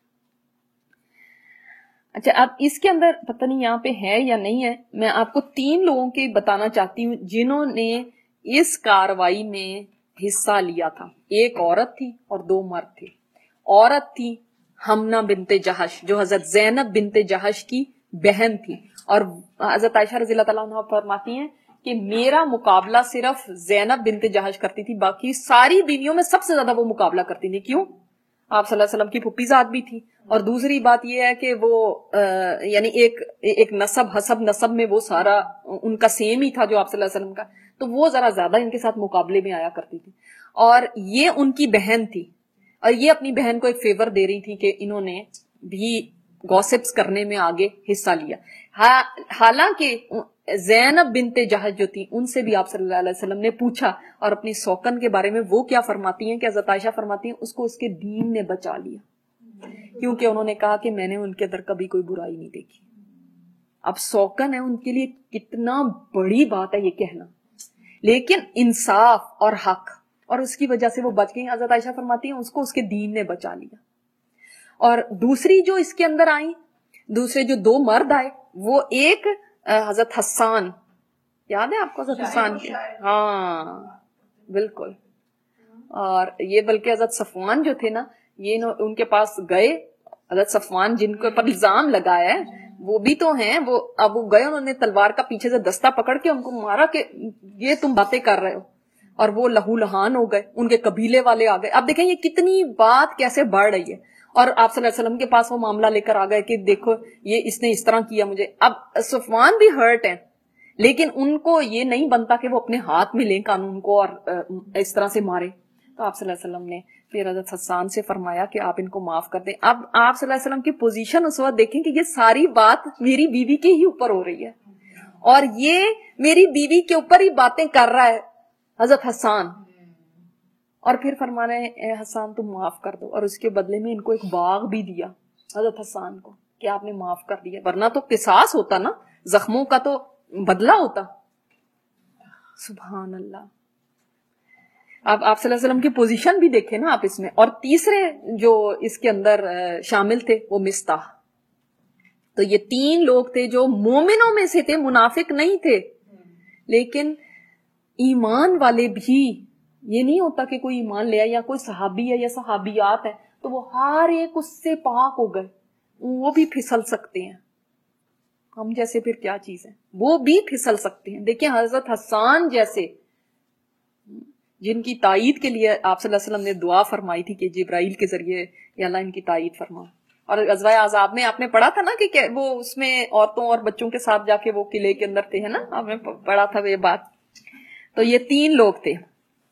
Speaker 1: اچھا اب اس کے اندر پتہ نہیں یہاں پہ ہے یا نہیں ہے, میں آپ کو تین لوگوں کے بتانا چاہتی ہوں جنہوں نے اس کاروائی میں حصہ لیا تھا. ایک عورت تھی اور دو مرد تھے. عورت تھی حمنہ بنت جہش جو حضرت زینب بنت جہش کی بہن تھی, اور حضرت عائشہ رضی اللہ تعالیٰ عنہ فرماتی ہیں کہ میرا مقابلہ صرف زینب بنت جہش کرتی تھی, باقی ساری بیویوں میں سب سے زیادہ وہ مقابلہ کرتی تھی. کیوں؟ آپ صلی اللہ علیہ وسلم کی پھپھی ذات بھی تھی, اور دوسری بات یہ ہے کہ وہ یعنی ایک ایک نسب حسب نسب میں وہ سارا ان کا سیم ہی تھا جو آپ صلی اللہ علیہ وسلم کا, تو وہ ذرا زیادہ ان کے ساتھ مقابلے میں آیا کرتی تھی. اور یہ ان کی بہن تھی, اور یہ اپنی بہن کو ایک فیور دے رہی تھی کہ انہوں نے بھی گوسپس کرنے میں آگے حصہ لیا. حالانکہ زینب بنت جہش جو تھی ان سے بھی آپ صلی اللہ علیہ وسلم نے پوچھا, اور اپنی سوکن کے بارے میں وہ کیا فرماتی ہیں کہ حضرت عائشہ فرماتی ہیں اس کو اس کے دین نے بچا لیا, کیونکہ انہوں نے کہا کہ میں نے ان کے اندر کبھی کوئی برائی نہیں دیکھی. اب سوکن ہے ان کے لیے کتنا بڑی بات ہے یہ کہنا, لیکن انصاف اور حق, اور اس کی وجہ سے وہ بچ گئی. حضرت عائشہ فرماتی ہیں اس کو اس کے دین نے بچا لیا. اور دوسری جو اس کے اندر آئی, دوسرے جو دو مرد آئے, وہ ایک حضرت حسان, یاد ہے آپ کو حضرت حسان کی؟ ہاں بالکل. اور یہ بلکہ حضرت صفوان جو تھے نا, یہ ان کے پاس گئے, حضرت صفوان جن کے اوپر الزام لگایا ہے وہ بھی تو ہیں, وہ اب وہ گئے, انہوں نے تلوار کا پیچھے سے دستہ پکڑ کے ان کو مارا کہ یہ تم باتیں کر رہے ہو, اور وہ لہو لہان ہو گئے. ان کے قبیلے والے آ گئے. اب دیکھیں یہ کتنی بات کیسے بڑھ رہی ہے, اور آپ صلی اللہ علیہ وسلم کے پاس وہ معاملہ لے کر آ گئے کہ دیکھو یہ اس نے اس طرح کیا مجھے. اب صفوان بھی ہرٹ ہیں, لیکن ان کو یہ نہیں بنتا کہ وہ اپنے ہاتھ میں لیں قانون کو اور اس طرح سے مارے. تو آپ صلی اللہ علیہ وسلم نے پھر حضرت حسان سے فرمایا کہ آپ ان کو معاف کر دیں. اب آپ صلی اللہ علیہ وسلم کی پوزیشن اس وقت دیکھیں کہ یہ ساری بات میری بیوی کے ہی اوپر ہو رہی ہے, اور یہ میری بیوی کے اوپر ہی باتیں کر رہا ہے حضرت حسان. اور پھر فرمانا ہے اے حسان تم معاف کر دو, اور اس کے بدلے میں ان کو ایک باغ بھی دیا حضرت حسان کو کہ آپ نے معاف کر دیا, ورنہ تو قصاص ہوتا نا, زخموں کا تو بدلہ ہوتا. سبحان اللہ. اب آپ صلی اللہ علیہ وسلم کی پوزیشن بھی دیکھیں نا آپ اس میں. اور تیسرے جو اس کے اندر شامل تھے وہ مستاح. تو یہ تین لوگ تھے جو مومنوں میں سے تھے, منافق نہیں تھے, لیکن ایمان والے بھی. یہ نہیں ہوتا کہ کوئی ایمان لے آیا یا کوئی صحابی ہے یا صحابیات ہے تو وہ ہر ایک اس سے پاک ہو گئے, وہ بھی پھسل سکتے ہیں. ہم جیسے پھر کیا چیز ہے, وہ بھی پھسل سکتے ہیں. دیکھیں حضرت حسان جیسے جن کی تائید کے لیے آپ صلی اللہ علیہ وسلم نے دعا فرمائی تھی کہ جبرائیل کے ذریعے یا اللہ ان کی تائید فرما. اور غزوہ احزاب میں آپ نے پڑھا تھا نا کہ وہ اس میں عورتوں اور بچوں کے ساتھ جا کے وہ قلعے کے اندر تھے, ہے نا, آپ نے پڑھا تھا یہ بات. تو یہ تین لوگ تھے.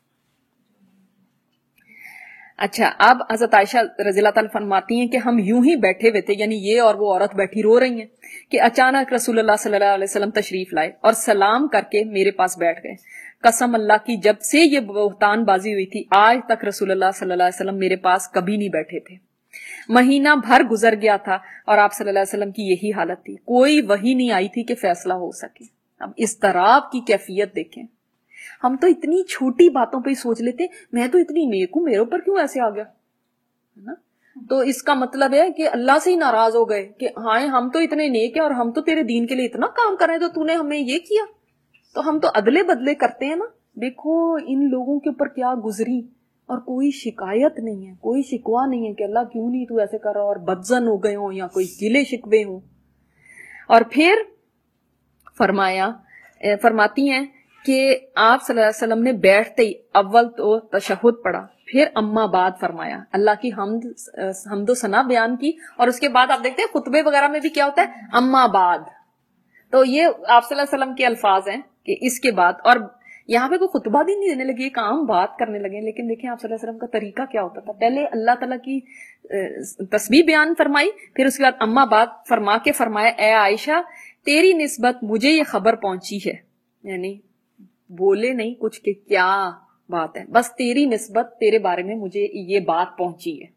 Speaker 1: اچھا اب حضرت عائشہ رضی اللہ تعالیٰ فرماتی ہیں کہ ہم یوں ہی بیٹھے ہوئے تھے, یعنی یہ اور وہ عورت بیٹھی رو رہی ہیں, کہ اچانک رسول اللہ صلی اللہ علیہ وسلم تشریف لائے اور سلام کر کے میرے پاس بیٹھ گئے. قسم اللہ کی جب سے یہ بہتان بازی ہوئی تھی آج تک رسول اللہ صلی اللہ علیہ وسلم میرے پاس کبھی نہیں بیٹھے تھے. مہینہ بھر گزر گیا تھا اور آپ صلی اللہ علیہ وسلم کی یہی حالت تھی, کوئی وحی نہیں آئی تھی کہ فیصلہ ہو سکے. اب اضطراب کی کیفیت دیکھیں. ہم تو اتنی چھوٹی باتوں پہ ہی سوچ لیتے میں تو اتنی نیک ہوں, میرے اوپر کیوں ایسے آ گیا, تو اس کا مطلب ہے کہ اللہ سے ہی ناراض ہو گئے کہ ہاں ہم تو اتنے نیک ہیں اور ہم تو تیرے دین کے لیے اتنا کام کر رہے ہیں, تو تو نے ہمیں یہ کیا. تو ہم تو ادلے بدلے کرتے ہیں نا. دیکھو ان لوگوں کے اوپر کیا گزری, اور کوئی شکایت نہیں ہے, کوئی شکوا نہیں ہے کہ اللہ کیوں نہیں تو ایسے کر رہا, اور بدزن ہو گئے ہوں یا کوئی گلے شکوے ہوں. اور پھر فرمایا فرماتی ہیں کہ آپ صلی اللہ علیہ وسلم نے بیٹھتے ہی اول تو تشہد پڑھا, پھر اما بعد فرمایا, اللہ کی حمد حمد و ثنا بیان کی, اور اس کے بعد آپ دیکھتے ہیں خطبے وغیرہ میں بھی کیا ہوتا ہے اما بعد. تو یہ آپ صلی اللہ علیہ وسلم کے الفاظ ہیں کہ اس کے بعد, اور یہاں پہ کوئی خطبہ بھی نہیں دینے لگی, ایک عام بات کرنے لگے. لیکن دیکھیں آپ صلی اللہ علیہ وسلم کا طریقہ کیا ہوتا تھا, پہلے اللہ تعالیٰ کی تسبیح بیان فرمائی, پھر اس کے بعد اما بعد فرما کے فرمایا اے عائشہ تیری نسبت مجھے یہ خبر پہنچی ہے, یعنی بولے نہیں کچھ کہ کیا بات ہے, بس تیری نسبت تیرے بارے میں مجھے یہ بات پہنچی ہے.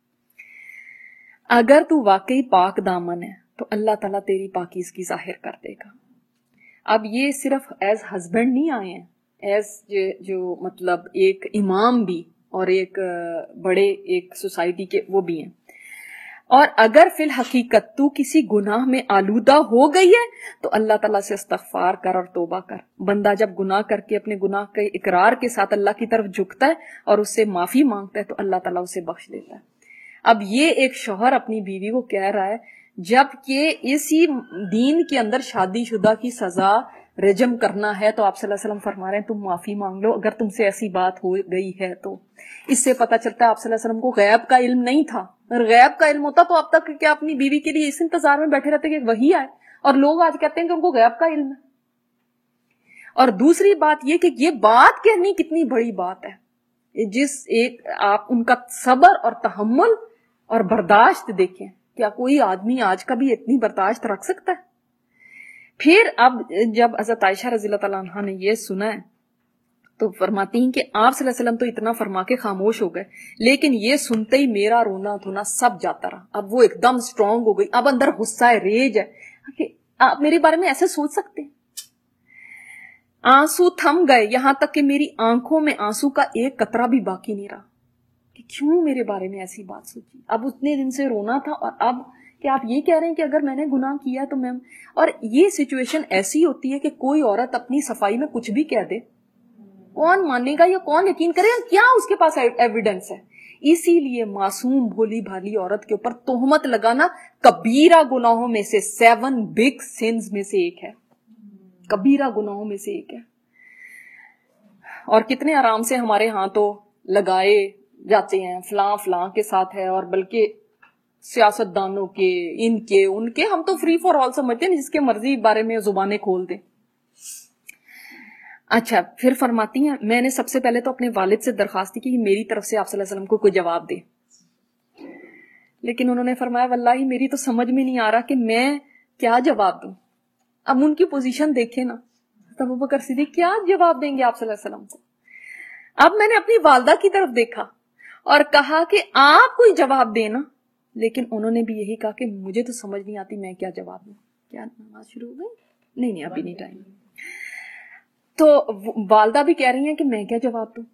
Speaker 1: اگر تو واقعی پاک دامن ہے تو اللہ تعالیٰ تیری پاکیزگی ظاہر کر دے گا. اب یہ صرف ایز ہسبینڈ نہیں آئے ہیں, ایز جو مطلب ایک امام بھی اور ایک بڑے ایک سوسائٹی کے وہ بھی ہیں. اور اگر فی الحقیقت تو کسی گناہ میں آلودہ ہو گئی ہے تو اللہ تعالیٰ سے استغفار کر اور توبہ کر. بندہ جب گناہ کر کے اپنے گناہ کے اقرار کے ساتھ اللہ کی طرف جھکتا ہے اور اس سے معافی مانگتا ہے تو اللہ تعالیٰ اسے بخش دیتا ہے. اب یہ ایک شوہر اپنی بیوی کو کہہ رہا ہے جب کہ اسی دین کے اندر شادی شدہ کی سزا رجم کرنا ہے, تو آپ صلی اللہ علیہ وسلم فرما رہے ہیں تم معافی مانگ لو اگر تم سے ایسی بات ہو گئی ہے. تو اس سے پتہ چلتا ہے آپ صلی اللہ علیہ وسلم کو غیب کا علم نہیں تھا. اگر غیب کا علم ہوتا تو اب تک کیا اپنی بیوی کے لیے اس انتظار میں بیٹھے رہتے کہ وہی آئے, اور لوگ آج کہتے ہیں کہ ان کو غیب کا علم ہے. اور دوسری بات یہ کہ یہ بات کہنی کتنی بڑی بات ہے, جس ایک آپ ان کا صبر اور تحمل اور برداشت دیکھیں, کیا کوئی آدمی آج کا بھی اتنی برداشت رکھ سکتا ہے؟ پھر اب جب حضرت عائشہ رضی اللہ تعالیٰ عنہ نے یہ سنا ہے تو فرماتی ہیں کہ آپ صلی اللہ علیہ وسلم تو اتنا فرما کے خاموش ہو گئے, لیکن یہ سنتے ہی میرا رونا دھونا سب جاتا رہا. اب وہ ایک دم سٹرونگ ہو گئی, اب اندر غصہ ہے, ریج ہے کہ آپ میرے بارے میں ایسے سوچ سکتے ہیں. آنسو تھم گئے, یہاں تک کہ میری آنکھوں میں آنسو کا ایک قطرہ بھی باقی نہیں رہا کہ کیوں میرے بارے میں ایسی بات سوچی. اب اتنے دن سے رونا تھا اور اب کہ آپ یہ کہہ رہے ہیں کہ اگر میں نے گناہ کیا تو میں, اور یہ سچویشن ایسی ہوتی ہے کہ کوئی عورت اپنی صفائی میں کچھ بھی کہہ دے, کون مانے گا یا کون یقین کرے گا, کیا اس کے پاس ایویڈنس ہے. اسی لیے معصوم بھولی بھالی عورت کے اوپر تہمت لگانا کبیرہ گناہوں میں سے, سیون بگ سنز میں سے ایک ہے, کبیرہ گناہوں میں سے ایک ہے. اور کتنے آرام سے ہمارے ہاں تو لگائے جاتے ہیں, فلاں فلاں کے ساتھ ہے, اور بلکہ سیاست دانوں کے, ان کے ان کے, ہم تو فری فار آل سمجھتے ہیں جس کے مرضی بارے میں زبانیں کھول دیں. اچھا, پھر فرماتی ہیں میں نے سب سے پہلے تو اپنے والد سے درخواست کی کہ میری طرف سے آپ صلی اللہ علیہ وسلم کو کوئی جواب دے, لیکن انہوں نے فرمایا واللہ میری تو سمجھ میں نہیں آ رہا کہ میں کیا جواب دوں. اب ان کی پوزیشن دیکھیں نا, ابو بکر صدیق کیا جواب دیں گے آپ صلی اللہ علیہ وسلم کو. اب میں نے اپنی والدہ کی طرف دیکھا اور کہا کہ آپ کوئی جواب دینا, لیکن انہوں نے بھی یہی کہا کہ مجھے تو سمجھ نہیں آتی میں کیا جواب دوں. کیا نماز شروع ہو گئی؟ نہیں نہیں ابھی نہیں ٹائم. تو والدہ بھی کہہ رہی ہیں کہ میں کیا جواب دوں.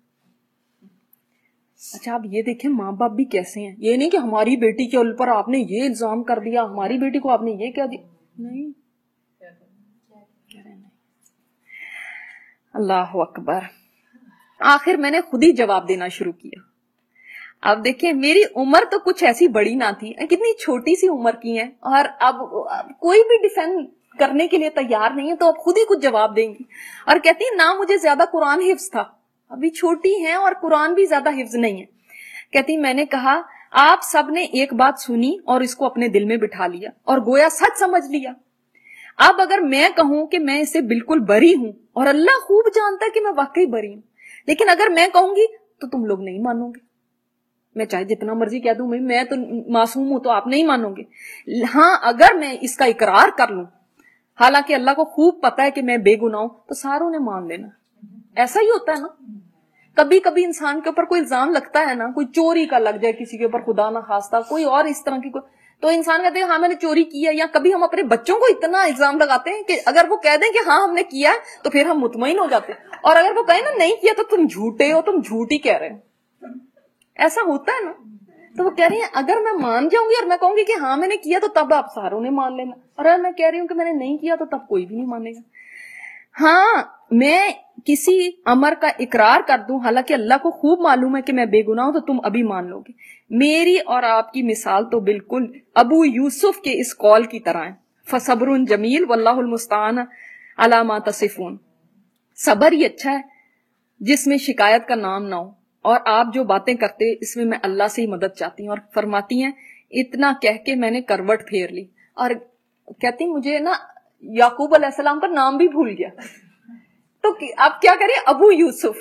Speaker 1: اچھا آپ یہ دیکھیں ماں باپ بھی کیسے ہیں, یہ نہیں کہ ہماری بیٹی کے اوپر آپ نے یہ الزام کر دیا, ہماری بیٹی کو آپ نے یہ کہہ دیا, نہیں. اللہ اکبر. آخر میں نے خود ہی جواب دینا شروع کیا. اب دیکھیں میری عمر تو کچھ ایسی بڑی نہ تھی, کتنی چھوٹی سی عمر کی ہے, اور اب کوئی بھی ڈیفینڈ کرنے کے لیے تیار نہیں ہے, تو اب خود ہی کچھ جواب دیں گی. اور کہتی ہیں نہ مجھے زیادہ قرآن حفظ تھا, ابھی چھوٹی ہیں اور قرآن بھی زیادہ حفظ نہیں ہے. کہتی میں نے کہا آپ سب نے ایک بات سنی اور اس کو اپنے دل میں بٹھا لیا اور گویا سچ سمجھ لیا. اب اگر میں کہوں کہ میں اسے بالکل بری ہوں, اور اللہ خوب جانتا ہے کہ میں واقعی بری ہوں, لیکن اگر میں کہوں گی تو تم لوگ نہیں مانو گے. میں چاہے جتنا مرضی کہہ دوں میں تو معصوم ہوں تو آپ نہیں مانو گے. ہاں اگر میں اس کا اقرار کر لوں, حالانکہ اللہ کو خوب پتا ہے کہ میں بے گناہ ہوں, تو ساروں نے مان لینا. ایسا ہی ہوتا ہے نا, کبھی کبھی انسان کے اوپر کوئی الزام لگتا ہے نا, کوئی چوری کا لگ جائے کسی کے اوپر, خدا نہ خواستہ کوئی اور اس طرح کی کوئی, تو انسان کہتے ہیں ہاں میں نے چوری کی ہے. یا کبھی ہم اپنے بچوں کو اتنا الزام لگاتے ہیں کہ اگر وہ کہہ دیں کہ ہاں ہم نے کیا ہے تو پھر ہم مطمئن ہو جاتے ہیں, اور اگر وہ کہیں نا نہیں کیا تو تم جھوٹے ہو, تم جھوٹ ہی کہہ رہے ہو. ایسا ہوتا ہے نا. تو وہ کہہ رہی ہیں اگر میں مان جاؤں گی اور میں کہوں گی کہ ہاں میں نے کیا تو تب آپ ساروں نے مان لینا, اور اگر میں کہہ رہی ہوں کہ میں نے نہیں کیا تو تب کوئی بھی نہیں مانے گا. ہاں میں کسی امر کا اقرار کر دوں حالانکہ اللہ کو خوب معلوم ہے کہ میں بے گناہ ہوں, تو تم ابھی مان لو گے. میری اور آپ کی مثال تو بالکل ابو یوسف کے اس قول کی طرح ہے, فصبر جمیل واللہ المستعان علی ما تصفون. صبر ہی اچھا ہے جس میں شکایت کا نام نہ ہو, اور آپ جو باتیں کرتے اس میں میں اللہ سے ہی مدد چاہتی ہوں. اور فرماتی ہیں اتنا کہہ کے میں نے کروٹ پھیر لی, اور کہتی مجھے نا یعقوب علیہ السلام کا نام بھی بھول گیا, تو اب کیا کریں, ابو یوسف.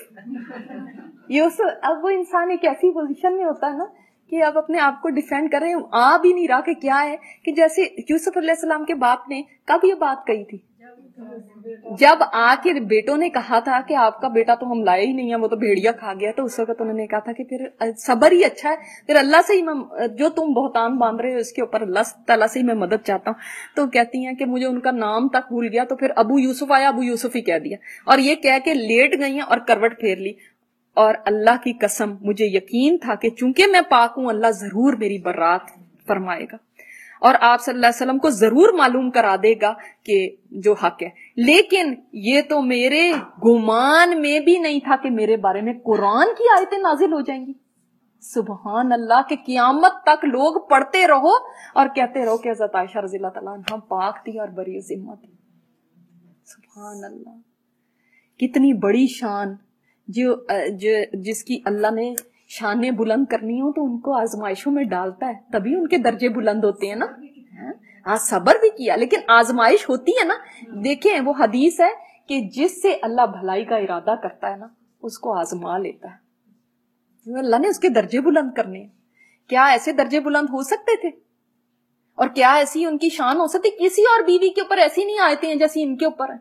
Speaker 1: یوسف اب وہ انسان ایک ایسی پوزیشن میں ہوتا ہے نا کہ اب اپنے آپ کو ڈیفینڈ کر رہے ہیں, آ بھی نہیں رہا کہ کیا ہے, کہ جیسے یوسف علیہ السلام کے باپ نے کب یہ بات کہی تھی, جب آ کے بیٹوں نے کہا تھا کہ آپ کا بیٹا تو ہم لائے ہی نہیں ہے، وہ تو بھیڑیا کھا گیا، تو اس وقت انہوں نے کہا تھا کہ پھر صبر ہی اچھا ہے، پھر اللہ سے ہی میں جو تم بہتان باندھ رہے ہو اس کے اوپر اللہ تعالیٰ سے ہی میں مدد چاہتا ہوں۔ تو کہتی ہیں کہ مجھے ان کا نام تک بھول گیا، تو پھر ابو یوسف آیا، ابو یوسف ہی کہہ دیا، اور یہ کہہ کے لیٹ گئی ہیں اور کروٹ پھیر لی، اور اللہ کی قسم مجھے یقین تھا کہ چونکہ میں پاک ہوں اللہ ضرور میری برات فرمائے گا اور آپ صلی اللہ علیہ وسلم کو ضرور معلوم کرا دے گا کہ جو حق ہے، لیکن یہ تو میرے گمان میں بھی نہیں تھا کہ میرے بارے میں قرآن کی آیتیں نازل ہو جائیں گی۔ سبحان اللہ، کہ قیامت تک لوگ پڑھتے رہو اور کہتے رہو کہ حضرت عائشہ رضی اللہ تعالیٰ عنہا پاک تھی اور بری ذمہ تھی۔ سبحان اللہ، کتنی بڑی شان، جو, جو جس کی اللہ نے شانیں بلند کرنی ہو تو ان کو آزمائشوں میں ڈالتا ہے، تبھی ان کے درجے بلند ہوتے ہیں نا۔ ہاں صبر بھی کیا لیکن آزمائش ہوتی ہے نا۔ دیکھیں وہ حدیث ہے کہ جس سے اللہ بھلائی کا ارادہ کرتا ہے نا اس کو آزما لیتا ہے، اللہ نے اس کے درجے بلند کرنے ہیں۔ کیا ایسے درجے بلند ہو سکتے تھے؟ اور کیا ایسی ان کی شان ہو سکتی؟ کسی اور بیوی کے اوپر ایسی نہیں آتے ہیں جیسی ان کے اوپر ہے۔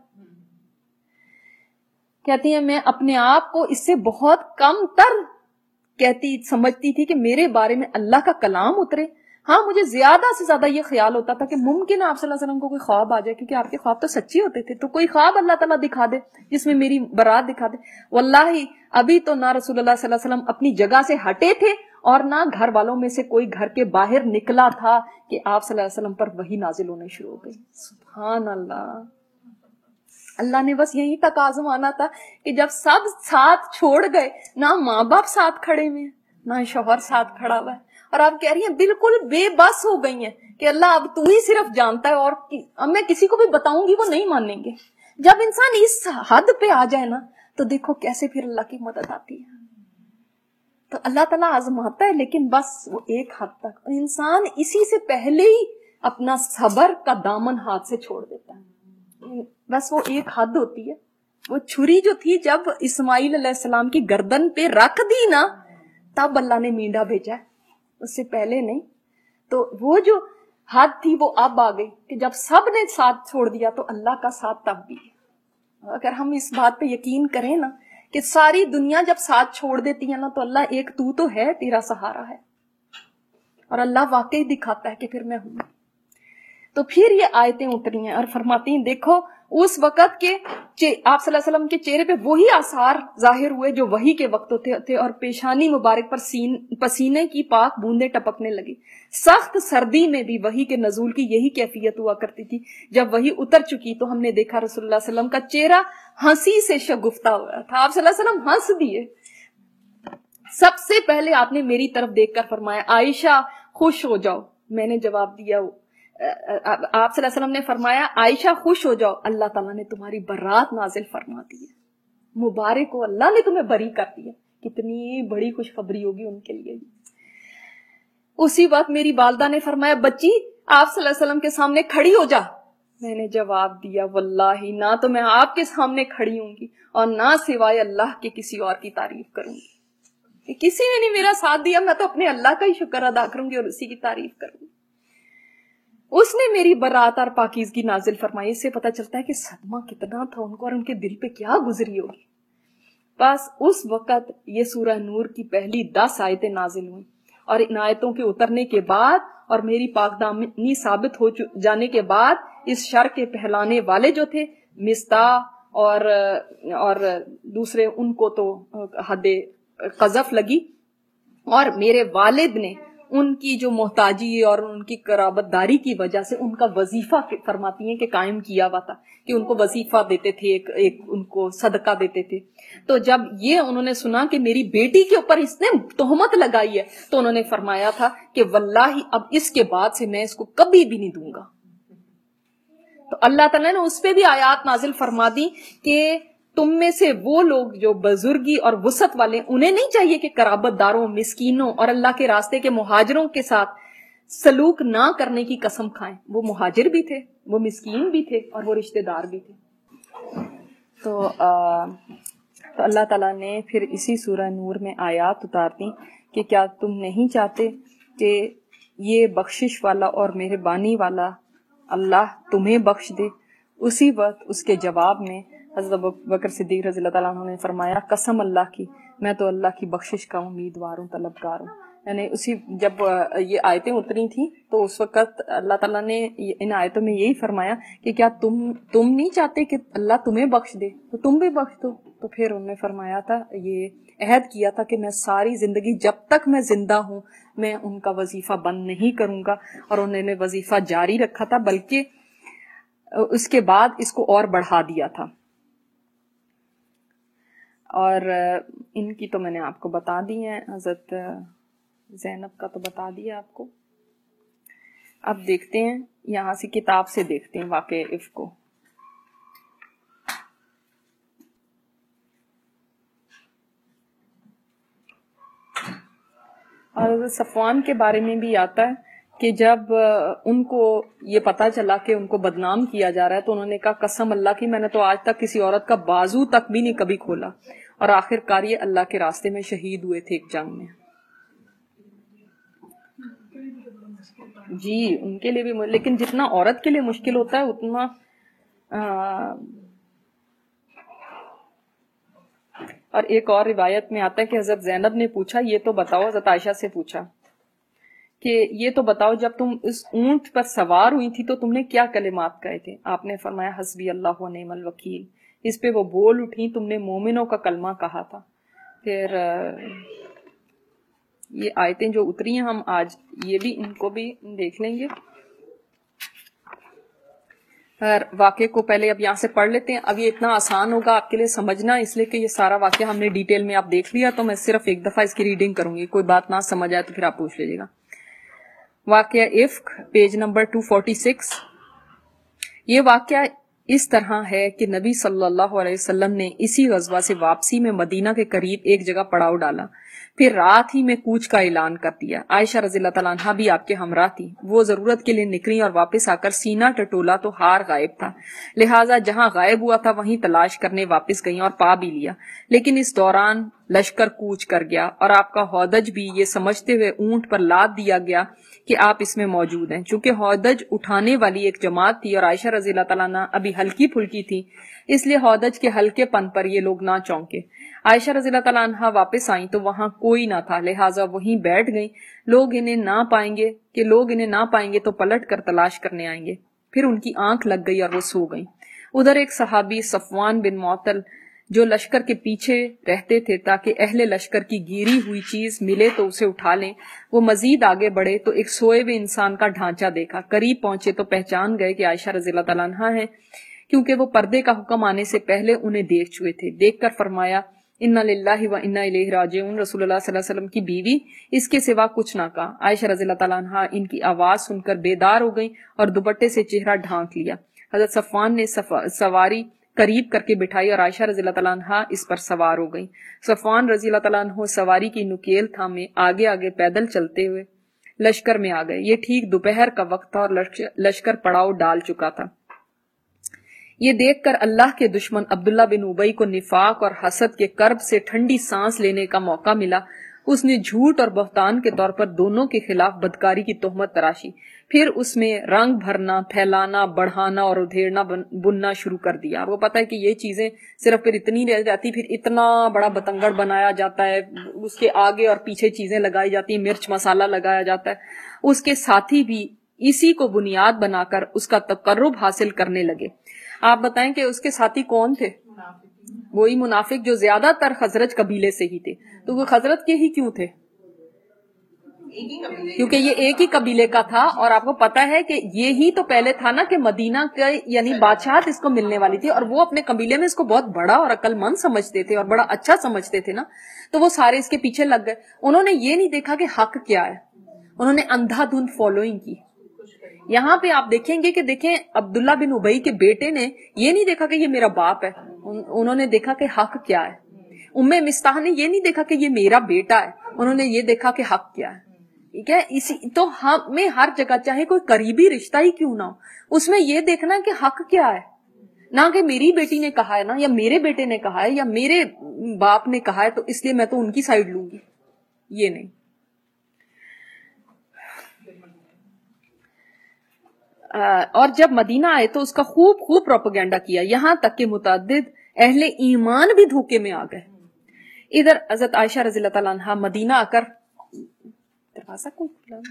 Speaker 1: کہتی ہیں میں اپنے آپ کو اس سے بہت کم تر کہتی سمجھتی تھی کہ میرے بارے میں اللہ کا کلام اترے۔ ہاں مجھے زیادہ سے زیادہ یہ خیال ہوتا تھا کہ ممکن ہے آپ صلی اللہ علیہ وسلم کو کوئی خواب آ جائے، کیونکہ آپ کے خواب تو سچے ہوتے تھے، تو کوئی خواب اللہ تعالیٰ دکھا دے جس میں میری برات دکھا دے۔ واللہ ابھی تو نہ رسول اللہ صلی اللہ علیہ وسلم اپنی جگہ سے ہٹے تھے اور نہ گھر والوں میں سے کوئی گھر کے باہر نکلا تھا کہ آپ صلی اللہ علیہ وسلم پر وحی نازل ہونے شروع ہو گئی۔ سبحان اللہ، اللہ نے بس یہیں تک آزمانا تھا کہ جب سب ساتھ چھوڑ گئے، نہ ماں باپ ساتھ کھڑے ہوئے نہ شوہر ساتھ کھڑا ہوا ہے، اور آپ کہہ رہی ہیں بالکل بے بس ہو گئی ہیں کہ اللہ اب تو ہی صرف جانتا ہے، اور اب میں کسی کو بھی بتاؤں گی وہ نہیں مانیں گے۔ جب انسان اس حد پہ آ جائے نا تو دیکھو کیسے پھر اللہ کی مدد آتی ہے۔ تو اللہ تعالیٰ آزماتا ہے لیکن بس وہ ایک حد تک، انسان اسی سے پہلے ہی اپنا صبر کا دامن ہاتھ سے چھوڑ دیتا ہے، بس وہ ایک حد ہوتی ہے۔ وہ چھری جو تھی جب اسماعیل علیہ السلام کی گردن پہ رکھ دی نا تب اللہ نے مینڈا بھیجا ہے، اس سے پہلے نہیں۔ تو وہ جو حد تھی وہ اب آ گئی کہ جب سب نے ساتھ چھوڑ دیا تو اللہ کا ساتھ تب بھی ہے۔ اگر ہم اس بات پہ یقین کریں نا کہ ساری دنیا جب ساتھ چھوڑ دیتی ہے نا تو اللہ ایک تو تو ہے، تیرا سہارا ہے، اور اللہ واقعی دکھاتا ہے کہ پھر میں ہوں۔ تو پھر یہ آیتیں اتری ہیں اور فرماتی ہیں دیکھو اس وقت کے آپ صلی اللہ علیہ وسلم کے چہرے پہ وہی آثار ظاہر ہوئے جو وحی کے وقت ہوتے تھے، اور پیشانی مبارک پر سین پسینے کی پاک بوندیں ٹپکنے لگی۔ سخت سردی میں بھی وحی کے نزول کی یہی کیفیت ہوا کرتی تھی۔ جب وحی اتر چکی تو ہم نے دیکھا رسول اللہ صلی اللہ علیہ وسلم کا چہرہ ہنسی سے شگفتہ ہوا تھا۔ آپ صلی اللہ علیہ وسلم ہنس دیے۔ سب سے پہلے آپ نے میری طرف دیکھ کر فرمایا عائشہ خوش ہو جاؤ۔ میں نے جواب دیا، آپ صلی اللہ علیہ وسلم نے فرمایا عائشہ خوش ہو جاؤ، اللہ تعالیٰ نے تمہاری برات نازل فرما دی ہے، مبارک ہو اللہ نے تمہیں بری کر دیا۔ کتنی بڑی خوشخبری ہوگی ان کے لیے۔ اسی وقت میری والدہ نے فرمایا بچی آپ صلی اللہ علیہ وسلم کے سامنے کھڑی ہو جا۔ میں نے جواب دیا واللہ نہ تو میں آپ کے سامنے کھڑی ہوں گی اور نہ سوائے اللہ کے کسی اور کی تعریف کروں گی، کہ کسی نے نہیں میرا ساتھ دیا، میں تو اپنے اللہ کا ہی شکر ادا کروں گی اور اسی کی تعریف کروں گی۔ اس نے میری برات اور پاکیزگی نازل فرمائی۔ اس سے پتہ چلتا ہے کہ صدمہ کتنا تھا ان کو اور ان کے دل پہ کیا گزری ہوگی۔ بس اس وقت یہ سورہ نور کی پہلی دس آیتیں نازل ہوئیں، اور ان آیتوں کے اترنے کے بعد اور میری پاک دامنی ثابت ہو جانے کے بعد اس شر کے پہلانے والے جو تھے مصطح اور اور دوسرے ان کو تو حد قذف لگی، اور میرے والد نے ان کی جو محتاجی اور ان کی قرابت داری کی وجہ سے ان کا وظیفہ فرماتی ہیں کہ قائم کیا ہوا تھا، کہ ان کو وظیفہ دیتے تھے، ایک, ایک ان کو صدقہ دیتے تھے۔ تو جب یہ انہوں نے سنا کہ میری بیٹی کے اوپر اس نے تہمت لگائی ہے تو انہوں نے فرمایا تھا کہ واللہ اب اس کے بعد سے میں اس کو کبھی بھی نہیں دوں گا۔ تو اللہ تعالیٰ نے اس پہ بھی آیات نازل فرما دی کہ تم میں سے وہ لوگ جو بزرگی اور وسعت والے، انہیں نہیں چاہیے کہ قرابت داروں، مسکینوں اور اللہ کے راستے کے مہاجروں کے ساتھ سلوک نہ کرنے کی قسم کھائیں۔ وہ مہاجر بھی تھے، وہ مسکین بھی تھے اور وہ رشتہ دار بھی تھے۔ تو, آ, تو اللہ تعالیٰ نے پھر اسی سورہ نور میں آیات اتار دی کہ کیا تم نہیں چاہتے کہ یہ بخشش والا اور مہربانی والا اللہ تمہیں بخش دے، اسی وقت اس کے جواب میں حضرت ابوبکر صدیق رضی اللہ تعالیٰ عنہ نے فرمایا قسم اللہ کی میں تو اللہ کی بخشش کا امیدوار ہوں، طلبگار ہوں. یعنی اسی جب یہ آیتیں اتری تھیں تو اس وقت اللہ تعالیٰ نے ان آیتوں میں یہی فرمایا کہ کیا تم تم نہیں چاہتے کہ اللہ تمہیں بخش دے تو تم بھی بخش دو. تو پھر انہوں نے فرمایا تھا، یہ عہد کیا تھا کہ میں ساری زندگی جب تک میں زندہ ہوں میں ان کا وظیفہ بند نہیں کروں گا، اور انہوں نے وظیفہ جاری رکھا تھا، بلکہ اس کے بعد اس کو اور بڑھا دیا تھا. اور ان کی تو میں نے آپ کو بتا دی ہیں، حضرت زینب کا تو بتا دیا آپ کو. اب دیکھتے ہیں یہاں سے کتاب سے دیکھتے ہیں واقعہ عفق کو. اور صفوان کے بارے میں بھی آتا ہے کہ جب ان کو یہ پتا چلا کہ ان کو بدنام کیا جا رہا ہے تو انہوں نے کہا قسم اللہ کی میں نے تو آج تک کسی عورت کا بازو تک بھی نہیں کبھی کھولا، اور آخر کار یہ اللہ کے راستے میں شہید ہوئے تھے ایک جنگ میں. جی ان کے لیے بھی، لیکن جتنا عورت کے لیے مشکل ہوتا ہے اتنا آ... اور ایک اور روایت میں آتا ہے کہ حضرت زینب نے پوچھا یہ تو بتاؤ، حضرت عائشہ سے پوچھا کہ یہ تو بتاؤ جب تم اس اونٹ پر سوار ہوئی تھی تو تم نے کیا کلمات کہے تھے؟ آپ نے فرمایا حسبی اللہ و نعم الوکیل. اس پہ وہ بول اٹھی تم نے مومنوں کا کلمہ کہا تھا. پھر یہ آیتیں جو اتری ہیں ہم آج یہ بھی ان کو بھی دیکھ لیں گے. واقعے کو پہلے اب یہاں سے پڑھ لیتے ہیں. اب یہ اتنا آسان ہوگا آپ کے لیے سمجھنا اس لیے کہ یہ سارا واقعہ ہم نے ڈیٹیل میں آپ دیکھ لیا، تو میں صرف ایک دفعہ اس کی ریڈنگ کروں گی، کوئی بات نہ سمجھ آئے تو پھر آپ پوچھ لیجیے گا. واقعہ عفق پیج نمبر دو سو چھیالیس. یہ واقعہ اس طرح ہے کہ نبی صلی اللہ علیہ وسلم نے اسی غزوہ سے واپسی میں مدینہ کے قریب ایک جگہ پڑاؤ ڈالا، پھر رات ہی میں کوچ کا اعلان کر دیا. عائشہ رضی اللہ تعالیٰ عنہا بھی آپ کے ہمراہ تھی. وہ ضرورت کے لیے نکلی اور واپس آ کر سینہ ٹٹولا تو ہار غائب تھا، لہٰذا جہاں غائب ہوا تھا وہیں تلاش کرنے واپس گئیں اور پا بھی لیا. لیکن اس دوران لشکر کوچ کر گیا اور آپ کا ہودج بھی یہ سمجھتے ہوئے اونٹ پر لاد دیا گیا کہ آپ اس میں موجود ہیں. چونکہ ہودج اٹھانے والی ایک جماعت تھی اور عائشہ رضی اللہ تعالیٰ عنہ ابھی ہلکی پھلکی تھی، اس لیے ہودج کے ہلکے پن پر یہ لوگ نہ چونکے. عائشہ رضی اللہ تعالیٰ عنہ واپس آئیں تو وہاں کوئی نہ تھا، لہٰذا وہیں بیٹھ گئیں. لوگ انہیں نہ پائیں گے کہ لوگ انہیں نہ پائیں گے تو پلٹ کر تلاش کرنے آئیں گے. پھر ان کی آنکھ لگ گئی اور وہ سو گئیں. ادھر ایک صحابی صفوان بن معطل جو لشکر کے پیچھے رہتے تھے تاکہ اہل لشکر کی گیری ہوئی چیز ملے تو اسے اٹھا لیں، وہ مزید آگے بڑھے تو ایک سوئے ہوئے انسان کا ڈھانچہ دیکھا. قریب پہنچے تو پہچان گئے کہ عائشہ رضی اللہ تعالیٰ عنہا ہیں، کیونکہ وہ پردے کا حکم آنے سے پہلے انہیں دیکھ چکے تھے. دیکھ کر فرمایا انا للہ و انا الیہ راجعون. رسول اللہ صلی اللہ علیہ وسلم کی بیوی اس کے سوا کچھ نہ کہا. عائشہ رضی اللہ تعالیٰ عنہا ان کی آواز سن کر بیدار ہو گئیں اور دوپٹے سے چہرہ ڈھانک لیا. حضرت صفوان نے سواری قریب کر کے بٹھائی اور عائشہ رضی اللہ تعالیٰ عنہا اس پر سوار ہو گئیں. صفوان رضی اللہ تعالیٰ عنہ سواری کی نکیل تھامے آگے آگے پیدل چلتے ہوئے لشکر میں آ گئے. یہ ٹھیک دوپہر کا وقت تھا اور لشکر پڑاؤ ڈال چکا تھا. یہ دیکھ کر اللہ کے دشمن عبداللہ بن ابی کو نفاق اور حسد کے کرب سے ٹھنڈی سانس لینے کا موقع ملا. اس نے جھوٹ اور بہتان کے طور پر دونوں کے خلاف بدکاری کی تہمت تراشی، پھر اس میں رنگ بھرنا، پھیلانا، بڑھانا اور ادھیڑنا بننا شروع کر دیا. وہ پتہ ہے کہ یہ چیزیں صرف پھر اتنی رہ جاتی، پھر اتنا بڑا بتنگڑ بنایا جاتا ہے، اس کے آگے اور پیچھے چیزیں لگائی جاتی ہیں، مرچ مسالہ لگایا جاتا ہے. اس کے ساتھی بھی اسی کو بنیاد بنا کر اس کا تقرب حاصل کرنے لگے. آپ بتائیں کہ اس کے ساتھی کون تھے؟ وہی منافق جو زیادہ تر خزرج قبیلے سے ہی تھے. تو وہ خزرج کے ہی کیوں تھے؟ کیونکہ یہ ایک ہی قبیلے کا تھا، اور آپ کو پتا ہے کہ یہی تو پہلے تھا نا کہ مدینہ کا یعنی بادشاہت اس کو ملنے والی تھی، اور وہ اپنے قبیلے میں اس کو بہت بڑا اور عقل مند سمجھتے تھے اور بڑا اچھا سمجھتے تھے نا. تو وہ سارے اس کے پیچھے لگ گئے. انہوں نے یہ نہیں دیکھا کہ حق کیا ہے، انہوں نے اندھا دھند فالوئنگ کی. یہاں پہ آپ دیکھیں گے کہ دیکھیں عبداللہ بن ابی کے بیٹے نے یہ نہیں دیکھا کہ یہ میرا باپ ہے، انہوں نے دیکھا کہ حق کیا ہے. ام مستح نے یہ نہیں دیکھا کہ یہ میرا بیٹا ہے، انہوں نے یہ دیکھا کہ حق کیا ہے. ٹھیک ہے، اسی تو ہمیں ہر جگہ چاہے کوئی قریبی رشتہ ہی کیوں نہ ہو، اس میں یہ دیکھنا کہ حق کیا ہے، نہ کہ میری بیٹی نے کہا ہے نا، یا میرے بیٹے نے کہا ہے، یا میرے باپ نے کہا ہے تو اس لیے میں تو ان کی سائڈ لوں گی. یہ نہیں. اور جب مدینہ آئے تو اس کا خوب خوب پروپیگنڈا کیا، یہاں تک کہ متعدد اہل ایمان بھی دھوکے میں آ گئے۔ ادھر حضرت عائشہ رضی اللہ تعالیٰ عنہ مدینہ آ کر دروازہ کو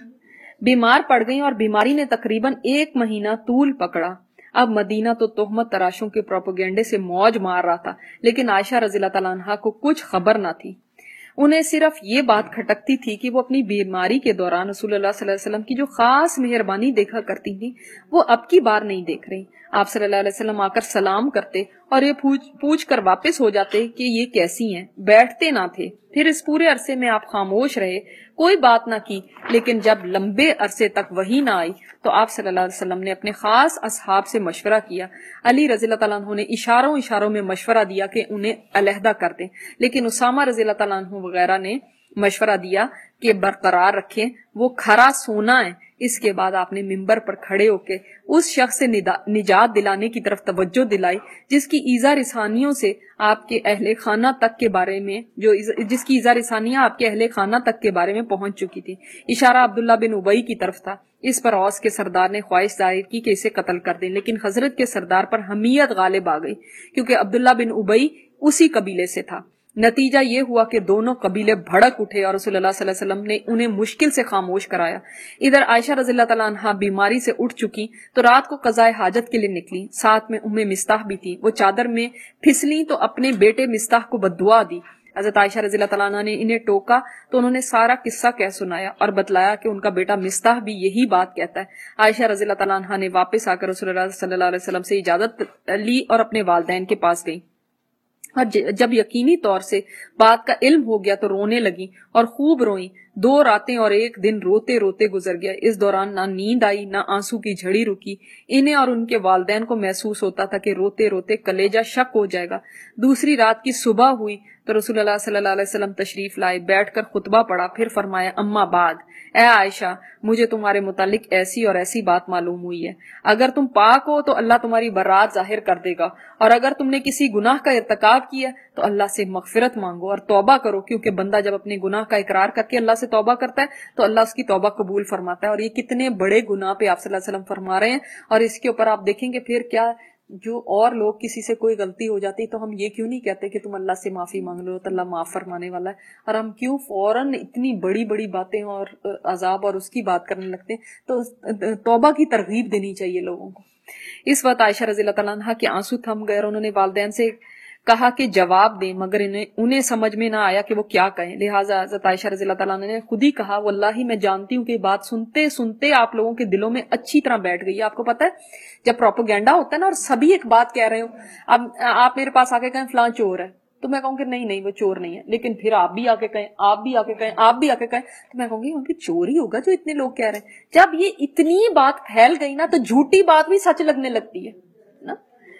Speaker 1: بیمار پڑ گئی اور بیماری نے تقریباً ایک مہینہ طول پکڑا۔ اب مدینہ تو تہمت تراشوں کے پروپیگنڈے سے موج مار رہا تھا، لیکن عائشہ رضی اللہ تعالیٰ عنہ کو کچھ خبر نہ تھی۔ انہیں صرف یہ بات کھٹکتی تھی کہ وہ اپنی بیماری کے دوران رسول اللہ صلی اللہ علیہ وسلم کی جو خاص مہربانی دیکھا کرتی تھی وہ اب کی بار نہیں دیکھ رہی۔ آپ صلی اللہ علیہ وسلم آ کر سلام کرتے اور یہ پوچھ پوچھ کر واپس ہو جاتے کہ یہ کیسی ہیں، بیٹھتے نہ تھے۔ پھر اس پورے عرصے میں آپ خاموش رہے، کوئی بات نہ کی، لیکن جب لمبے عرصے تک وہی نہ آئی تو آپ صلی اللہ علیہ وسلم نے اپنے خاص اصحاب سے مشورہ کیا۔ علی رضی اللہ تعالیٰ عنہ نے اشاروں اشاروں میں مشورہ دیا کہ انہیں علیحدہ کر دیں، لیکن اسامہ رضی اللہ تعالیٰ عنہ وغیرہ نے مشورہ دیا کہ برقرار رکھیں، وہ کھرا سونا ہے۔ اس کے بعد آپ نے ممبر پر کھڑے ہو کے اس شخص سے نجات دلانے کی طرف توجہ دلائی جس کی ایذا رسانیوں سے آپ کے اہل خانہ تک کے بارے میں جو جس کی ایذا رسانیاں آپ کے اہل خانہ تک کے بارے میں پہنچ چکی تھی۔ اشارہ عبداللہ بن ابی کی طرف تھا۔ اس پر اوس کے سردار نے خواہش ظاہر کی کہ اسے قتل کر دیں، لیکن حضرت کے سردار پر حمیت غالب آ گئی کیونکہ عبداللہ بن ابی اسی قبیلے سے تھا۔ نتیجہ یہ ہوا کہ دونوں قبیلے بھڑک اٹھے اور رسول اللہ صلی اللہ علیہ وسلم نے انہیں مشکل سے خاموش کرایا۔ ادھر عائشہ رضی اللہ تعالیٰ عنہا بیماری سے اٹھ چکی تو رات کو قضاء حاجت کے لیے نکلی، ساتھ میں ام مستاح بھی تھی۔ وہ چادر میں پھسلی تو اپنے بیٹے مستاح کو بددعا دی۔ حضرت عائشہ رضی اللہ تعالیٰ عنہ نے انہیں ٹوکا تو انہوں نے سارا قصہ کہہ سنایا اور بتلایا کہ ان کا بیٹا مستاح بھی یہی بات کہتا ہے۔ عائشہ رضی اللہ تعالیٰ عنہ نے واپس آ کر رسول اللہ صلی اللہ علیہ وسلم سے اجازت لی اور اپنے والدین کے پاس گئی، اور جب یقینی طور سے بات کا علم ہو گیا تو رونے لگی اور خوب روئیں۔ دو راتیں اور ایک دن روتے روتے گزر گیا۔ اس دوران نہ نیند آئی نہ آنسو کی جھڑی رکی۔ انہیں اور ان کے والدین کو محسوس ہوتا تھا کہ روتے روتے کلیجہ شک ہو جائے گا۔ دوسری رات کی صبح ہوئی تو رسول اللہ صلی اللہ علیہ وسلم تشریف لائے، بیٹھ کر خطبہ پڑھا، پھر فرمایا اما بعد، اے عائشہ مجھے تمہارے متعلق ایسی اور ایسی بات معلوم ہوئی ہے۔ اگر تم پاک ہو تو اللہ تمہاری برات ظاہر کر دے گا، اور اگر تم نے کسی گناہ کا ارتکاب کیا تو اللہ سے مغفرت مانگو اور توبہ کرو، کیونکہ بندہ جب اپنے گناہ کا اقرار کر کے اللہ سے توبہ کرتا ہے تو اللہ اس کی توبہ قبول فرماتا ہے۔ اور یہ کتنے بڑے گناہ پہ آپ صلی اللہ علیہ وسلم فرما رہے ہیں، اور اس کے اوپر آپ دیکھیں گے پھر کیا، جو اور لوگ کسی سے کوئی غلطی ہو جاتی تو ہم یہ کیوں نہیں کہتے کہ تم اللہ سے معافی مانگ لو تو اللہ معاف فرمانے والا ہے، اور ہم کیوں فوراً اتنی بڑی بڑی باتیں اور عذاب اور اس کی بات کرنے لگتے ہیں۔ تو توبہ کی ترغیب دینی چاہیے لوگوں کو۔ اس وقت عائشہ رضی اللہ تعالیٰ عنہ کے آنسو تھم گئے اور انہوں نے والدین سے کہا کہ جواب دیں، مگر انہیں انہیں سمجھ میں نہ آیا کہ وہ کیا کہیں، لہٰذا حضرت عائشہ رضی اللہ تعالیٰ عنہ نے خود ہی کہا واللہ میں جانتی ہوں کہ بات سنتے سنتے آپ لوگوں کے دلوں میں اچھی طرح بیٹھ گئی ہے۔ آپ کو پتہ ہے جب پروپیگنڈا ہوتا ہے نا اور سبھی ایک بات کہہ رہے ہو، اب آپ میرے پاس آ کے کہیں فلاں چور ہے تو میں کہوں کہ نہیں نہیں وہ چور نہیں ہے، لیکن پھر آپ بھی آ کے کہیں آپ بھی آ کے کہیں آپ بھی آ کے کہیں تو میں کہوں گی ان کی چور ہی ہوگا جو اتنے لوگ کہہ رہے ہیں۔ جب یہ اتنی بات پھیل گئی نا تو جھوٹی بات بھی سچ لگنے لگتی ہے نا،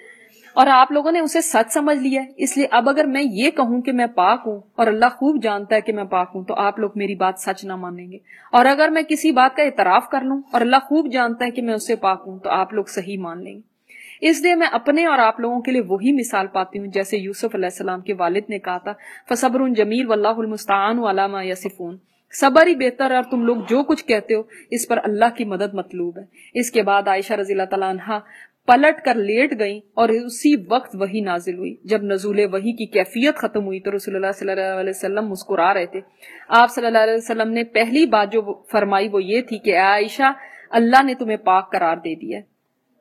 Speaker 1: اور آپ لوگوں نے اسے سچ سمجھ لیا ہے۔ اس لیے اب اگر میں یہ کہوں کہ میں پاک ہوں اور اللہ خوب جانتا ہے کہ میں پاک ہوں تو آپ لوگ میری بات سچ نہ مانیں گے، اور اگر میں کسی بات کا اعتراف کر لوں اور اللہ خوب جانتا ہے کہ میں اس سے پاک ہوں تو آپ لوگ صحیح مان لیں گے۔ اس لیے میں اپنے اور آپ لوگوں کے لیے وہی مثال پاتی ہوں جیسے یوسف علیہ السلام کے والد نے کہا تھا فصبر جمیل واللہ المستعان علی ما یصفون، صبر ہی بہتر ہے اور تم لوگ جو کچھ کہتے ہو اس پر اللہ کی مدد مطلوب ہے۔ اس کے بعد عائشہ رضی اللہ تعالیٰ عنہا پلٹ کر لیٹ گئیں اور اسی وقت وحی نازل ہوئی۔ جب نزول وحی کی کیفیت ختم ہوئی تو رسول اللہ صلی اللہ علیہ وسلم مسکرا رہے تھے۔ آپ صلی اللہ علیہ وسلم نے پہلی بات جو فرمائی وہ یہ تھی کہ اے عائشہ اللہ نے تمہیں پاک قرار دے دیا ہے۔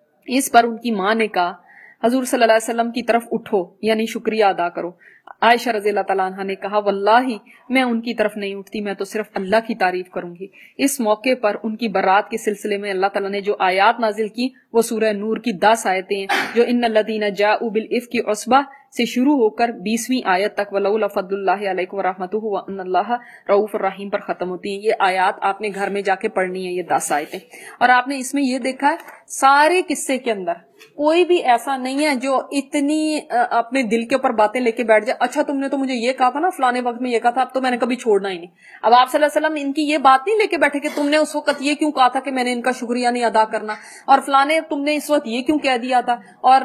Speaker 1: اس پر ان کی ماں نے کہا حضور صلی اللہ علیہ وسلم کی طرف اٹھو، یعنی شکریہ ادا کرو۔ عائشہ رضی اللہ تعالیٰ عنہ نے کہا واللہ میں ان کی طرف نہیں اٹھتی، میں تو صرف اللہ کی تعریف کروں گی۔ اس موقع پر ان کی برات کے سلسلے میں اللہ تعالیٰ نے جو آیات نازل کی وہ سورہ نور کی دس آیتیں ہیں جو ان الذین جاءوا بالافک عصبہ سے شروع ہو کر بیسویں آیت تک ولولا فضل اللہ علیکم ورحمتہ وان اللہ رؤوف الرحیم پر ختم ہوتی ہیں۔ یہ آیات آپ نے گھر میں جا کے پڑھنی ہے، یہ دس آیتیں، اور آپ نے اس میں یہ دیکھا ہے سارے قصے کے اندر کوئی بھی ایسا نہیں ہے جو اتنی اپنے دل کے اوپر باتیں لے کے بیٹھ جائے، اچھا تم نے تو مجھے یہ کہا تھا نا فلانے وقت میں یہ کہا تھا، اب تو میں نے کبھی چھوڑنا ہی نہیں۔ اب آپ صلی اللہ علیہ وسلم ان کی یہ بات نہیں لے کے بیٹھے کہ تم نے اس وقت یہ کیوں کہا تھا کہ میں نے ان کا شکریہ نہیں ادا کرنا، اور فلانے تم نے اس وقت یہ کیوں کہہ دیا تھا، اور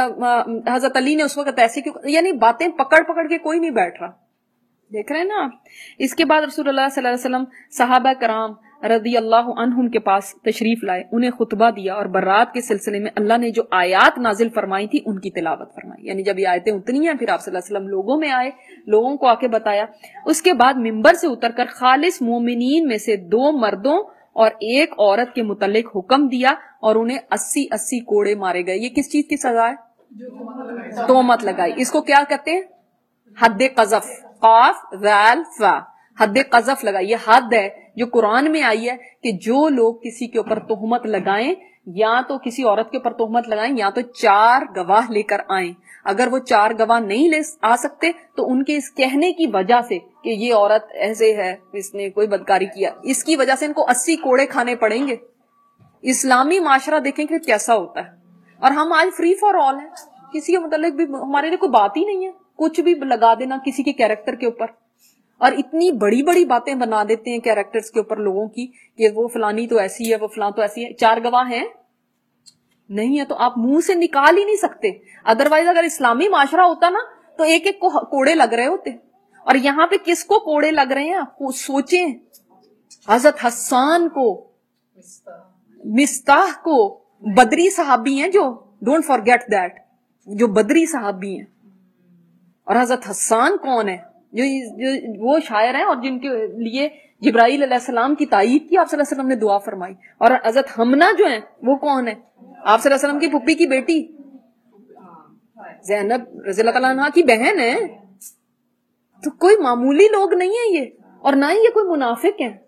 Speaker 1: حضرت علی نے اس وقت ایسے کیوں، یعنی باتیں پکڑ پکڑ کے کوئی نہیں بیٹھ رہا، دیکھ رہے ہیں نا آپ۔ اس کے بعد رسول اللہ صلی اللہ علیہ وسلم صحابہ کرام رضی اللہ عنہم کے پاس تشریف لائے، انہیں خطبہ دیا اور برات کے سلسلے میں اللہ نے جو آیات نازل فرمائی تھی ان کی تلاوت فرمائی. یعنی جب یہ آیتیں اتنی ہیں پھر آپ صلی اللہ علیہ وسلم لوگوں میں آئے، لوگوں کو آ کے بتایا. اس کے بعد ممبر سے اتر کر خالص مومنین میں سے دو مردوں اور ایک عورت کے متعلق حکم دیا اور انہیں اسی اسی کوڑے مارے گئے. یہ کس چیز کی سزا ہے؟ تہمت لگائی. اس کو کیا کہتے ہیں؟ حد قذف. قاف ذال فا، حد قذف لگائی. یہ حد ہے جو قرآن میں آئی ہے کہ جو لوگ کسی کے اوپر تہمت لگائیں، یا تو کسی عورت کے اوپر تہمت لگائیں یا تو چار گواہ لے کر آئیں. اگر وہ چار گواہ نہیں لے آ سکتے تو ان کے اس کہنے کی وجہ سے کہ یہ عورت ایسے ہے، اس نے کوئی بدکاری کیا، اس کی وجہ سے ان کو اسی کوڑے کھانے پڑیں گے. اسلامی معاشرہ دیکھیں کہ کیسا ہوتا ہے. اور ہم آج فری فار آل ہیں، کسی کے متعلق بھی ہمارے لیے کوئی بات ہی نہیں ہے، کچھ بھی لگا دینا کسی کے کیریکٹر کے اوپر. اور اتنی بڑی بڑی باتیں بنا دیتے ہیں کیریکٹرز کے اوپر لوگوں کی کہ وہ فلانی تو ایسی ہے، وہ فلان تو ایسی ہے. چار گواہ ہیں نہیں ہے تو آپ منہ سے نکال ہی نہیں سکتے. ادروائز اگر اسلامی معاشرہ ہوتا نا تو ایک ایک کو کوڑے لگ رہے ہوتے. اور یہاں پہ کس کو کوڑے لگ رہے ہیں آپ سوچیں. حضرت حسان کو، مستاح کو، بدری صحابی ہیں جو، ڈونٹ فارگیٹ دیٹ، جو بدری صحابی ہیں. اور حضرت حسان کون ہے؟ جو, جو وہ شاعر ہیں اور جن کے لیے جبرائیل علیہ السلام کی تائید کی آپ صلی اللہ علیہ وسلم نے دعا فرمائی. اور حضرت حمنہ جو ہیں وہ کون ہے؟ آپ صلی اللہ علیہ وسلم کی پھپھی کی بیٹی زینب رضی اللہ تعالیٰ عنہ کی بہن ہے. تو کوئی معمولی لوگ نہیں ہیں یہ، اور نہ ہی یہ کوئی منافق ہیں.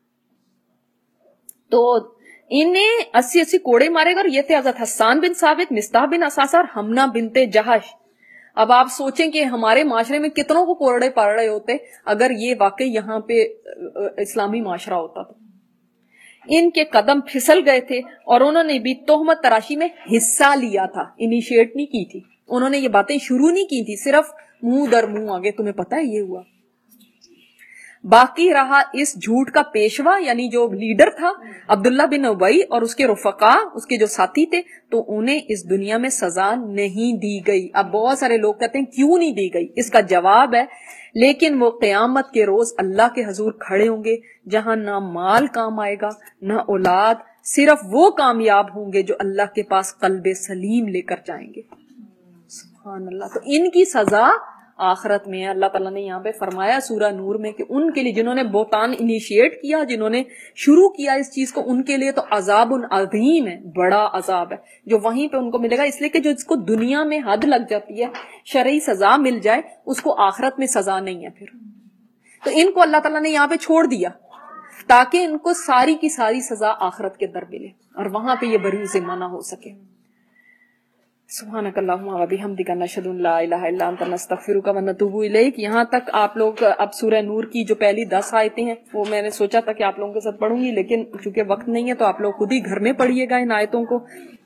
Speaker 1: تو انہیں اسی اسی کوڑے مارے گا. اور یہ تھے حضرت حسان بن ثابت، مستاح بن اساسہ اور حمنہ بنت جہش. اب آپ سوچیں کہ ہمارے معاشرے میں کتنوں کو کوڑے پڑ رہے ہوتے اگر یہ واقعی یہاں پہ اسلامی معاشرہ ہوتا. تو ان کے قدم پھسل گئے تھے اور انہوں نے بھی تہمت تراشی میں حصہ لیا تھا، انیشیٹ نہیں کی تھی. انہوں نے یہ باتیں شروع نہیں کی تھی، صرف منہ در منہ آگے تمہیں پتہ ہے یہ ہوا. باقی رہا اس جھوٹ کا پیشوا یعنی جو لیڈر تھا عبداللہ بن ابی اور اس کے رفقا، اس کے جو ساتھی تھے، تو انہیں اس دنیا میں سزا نہیں دی گئی. اب بہت سارے لوگ کہتے ہیں کیوں نہیں دی گئی؟ اس کا جواب ہے لیکن وہ قیامت کے روز اللہ کے حضور کھڑے ہوں گے جہاں نہ مال کام آئے گا نہ اولاد، صرف وہ کامیاب ہوں گے جو اللہ کے پاس قلب سلیم لے کر جائیں گے. سبحان اللہ. تو ان کی سزا آخرت میں ہے. اللہ تعالیٰ نے یہاں پہ فرمایا سورہ نور میں کہ ان کے لیے جنہوں نے بہتان انیشیٹ کیا، جنہوں نے شروع کیا اس چیز کو، ان کے لیے تو عذاب عظیم ہے، بڑا عذاب ہے جو وہیں پہ ان کو ملے گا. اس لیے کہ جو اس کو دنیا میں حد لگ جاتی ہے، شرعی سزا مل جائے، اس کو آخرت میں سزا نہیں ہے. پھر تو ان کو اللہ تعالیٰ نے یہاں پہ چھوڑ دیا تاکہ ان کو ساری کی ساری سزا آخرت کے در ملے اور وہاں پہ یہ بری ذمہ نہ ہو سکے. سبحانک اللہم و بحمدک نشہد ان لا الہ الا انت نستغفرک و نتوب الیک. یہاں تک آپ لوگ اب سورہ نور کی جو پہلی دس آیتیں ہیں وہ میں نے سوچا تھا کہ آپ لوگوں کے ساتھ پڑھوں گی، لیکن چونکہ وقت نہیں ہے تو آپ لوگ خود ہی گھر میں پڑھیے گا ان آیتوں کو.